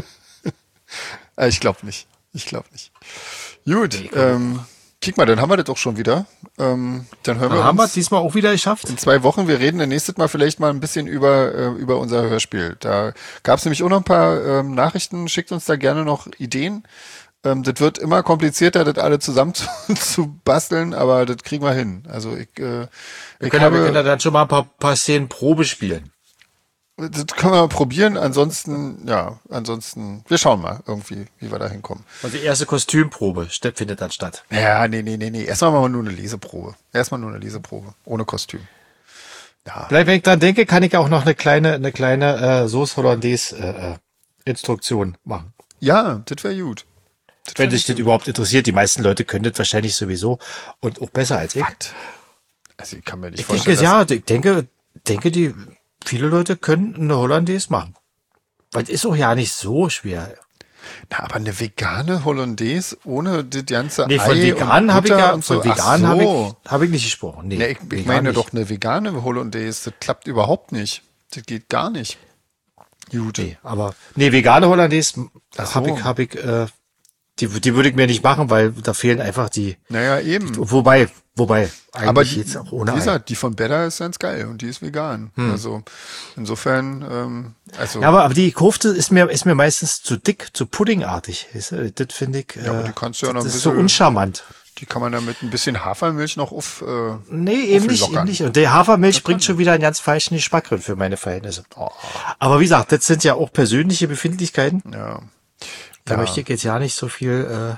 Ich glaube nicht. Gut, kick mal, dann haben wir das doch schon wieder. Dann hören wir haben wir es diesmal auch wieder geschafft. In 2 Wochen. Wir reden nächstes Mal vielleicht mal ein bisschen über unser Hörspiel. Da gab es nämlich auch noch ein paar Nachrichten. Schickt uns da gerne noch Ideen. Das wird immer komplizierter, das alle zusammen zu basteln, aber das kriegen wir hin. Also wir können dann schon mal ein paar Szenen Probe spielen. Das können wir mal probieren. Ansonsten, wir schauen mal irgendwie, wie wir da hinkommen. Also die erste Kostümprobe findet dann statt. Ja, nee. Erstmal machen wir nur eine Leseprobe. Ohne Kostüm. Ja. Wenn ich dran denke, kann ich auch noch eine kleine Sauce Hollandaise Instruktion machen. Ja, das wäre gut. Wenn sich das überhaupt interessiert. Die meisten Leute können das wahrscheinlich sowieso und auch besser als ich. Also ich kann mir nicht vorstellen. Ich denke, viele Leute können eine Hollandaise machen. Weil es ist auch ja nicht so schwer. Na, aber eine vegane Hollandaise ohne das ganze Ei von vegan habe ich nicht gesprochen. Nee, ich meine doch eine vegane Hollandaise, das klappt überhaupt nicht. Das geht gar nicht. Gut. Vegane Hollandaise habe ich die würde ich mir nicht machen, weil da fehlen einfach die. Naja, eben. Wobei eigentlich aber jetzt auch ohne Wie gesagt, die von Better ist ganz geil und die ist vegan. Also insofern, Ja, aber die Kofte ist mir meistens zu dick, zu puddingartig. Das finde ich. Ja, aber die kannst du ja noch ein bisschen. Das ist so uncharmant. Die kann man dann mit ein bisschen Hafermilch noch Nee, eben nicht. Und der Hafermilch bringt schon wieder einen ganz falschen Geschmack für meine Verhältnisse. Oh. Aber wie gesagt, das sind ja auch persönliche Befindlichkeiten. Ja. Da möchte ich jetzt ja nicht so viel.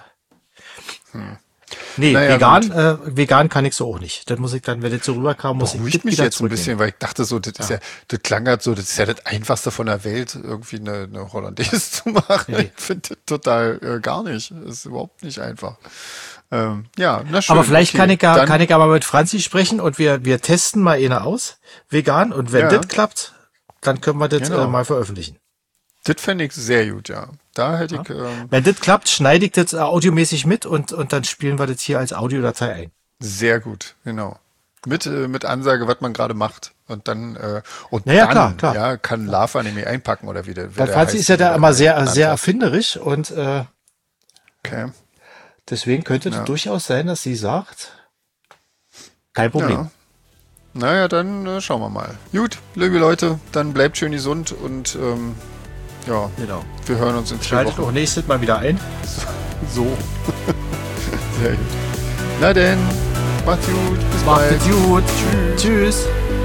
Nee, vegan kann ich so auch nicht. Das muss ich dann, wenn das so rüberkam, muss ich mich jetzt ein bisschen, weil ich dachte so, das ist ja das Einfachste von der Welt, irgendwie eine Hollandaise zu machen. Nee. Ich finde das total gar nicht. Das ist überhaupt nicht einfach. Na schön. Aber vielleicht kann ich aber mit Franzi sprechen und wir testen mal eine aus, vegan. Und wenn das klappt, dann können wir das mal veröffentlichen. Das fände ich sehr gut, ja. Da hätte ich. Wenn das klappt, schneide ich das audiomäßig mit und dann spielen wir das hier als Audiodatei ein. Sehr gut, genau. Mit Ansage, was man gerade macht. Und dann, klar. Ja, kann Lava nämlich einpacken oder wie der. Weil Franzi ist ja da immer sehr erfinderisch und okay. Deswegen könnte es durchaus sein, dass sie sagt, kein Problem. Ja. Naja, dann schauen wir mal. Gut, liebe Leute, dann bleibt schön gesund und genau. Wir hören uns in 4 Wochen. Schaltet auch nächstes Mal wieder ein. So. Sehr gut. Na denn, macht's gut. Bis bald. Macht's gut. Tschüss.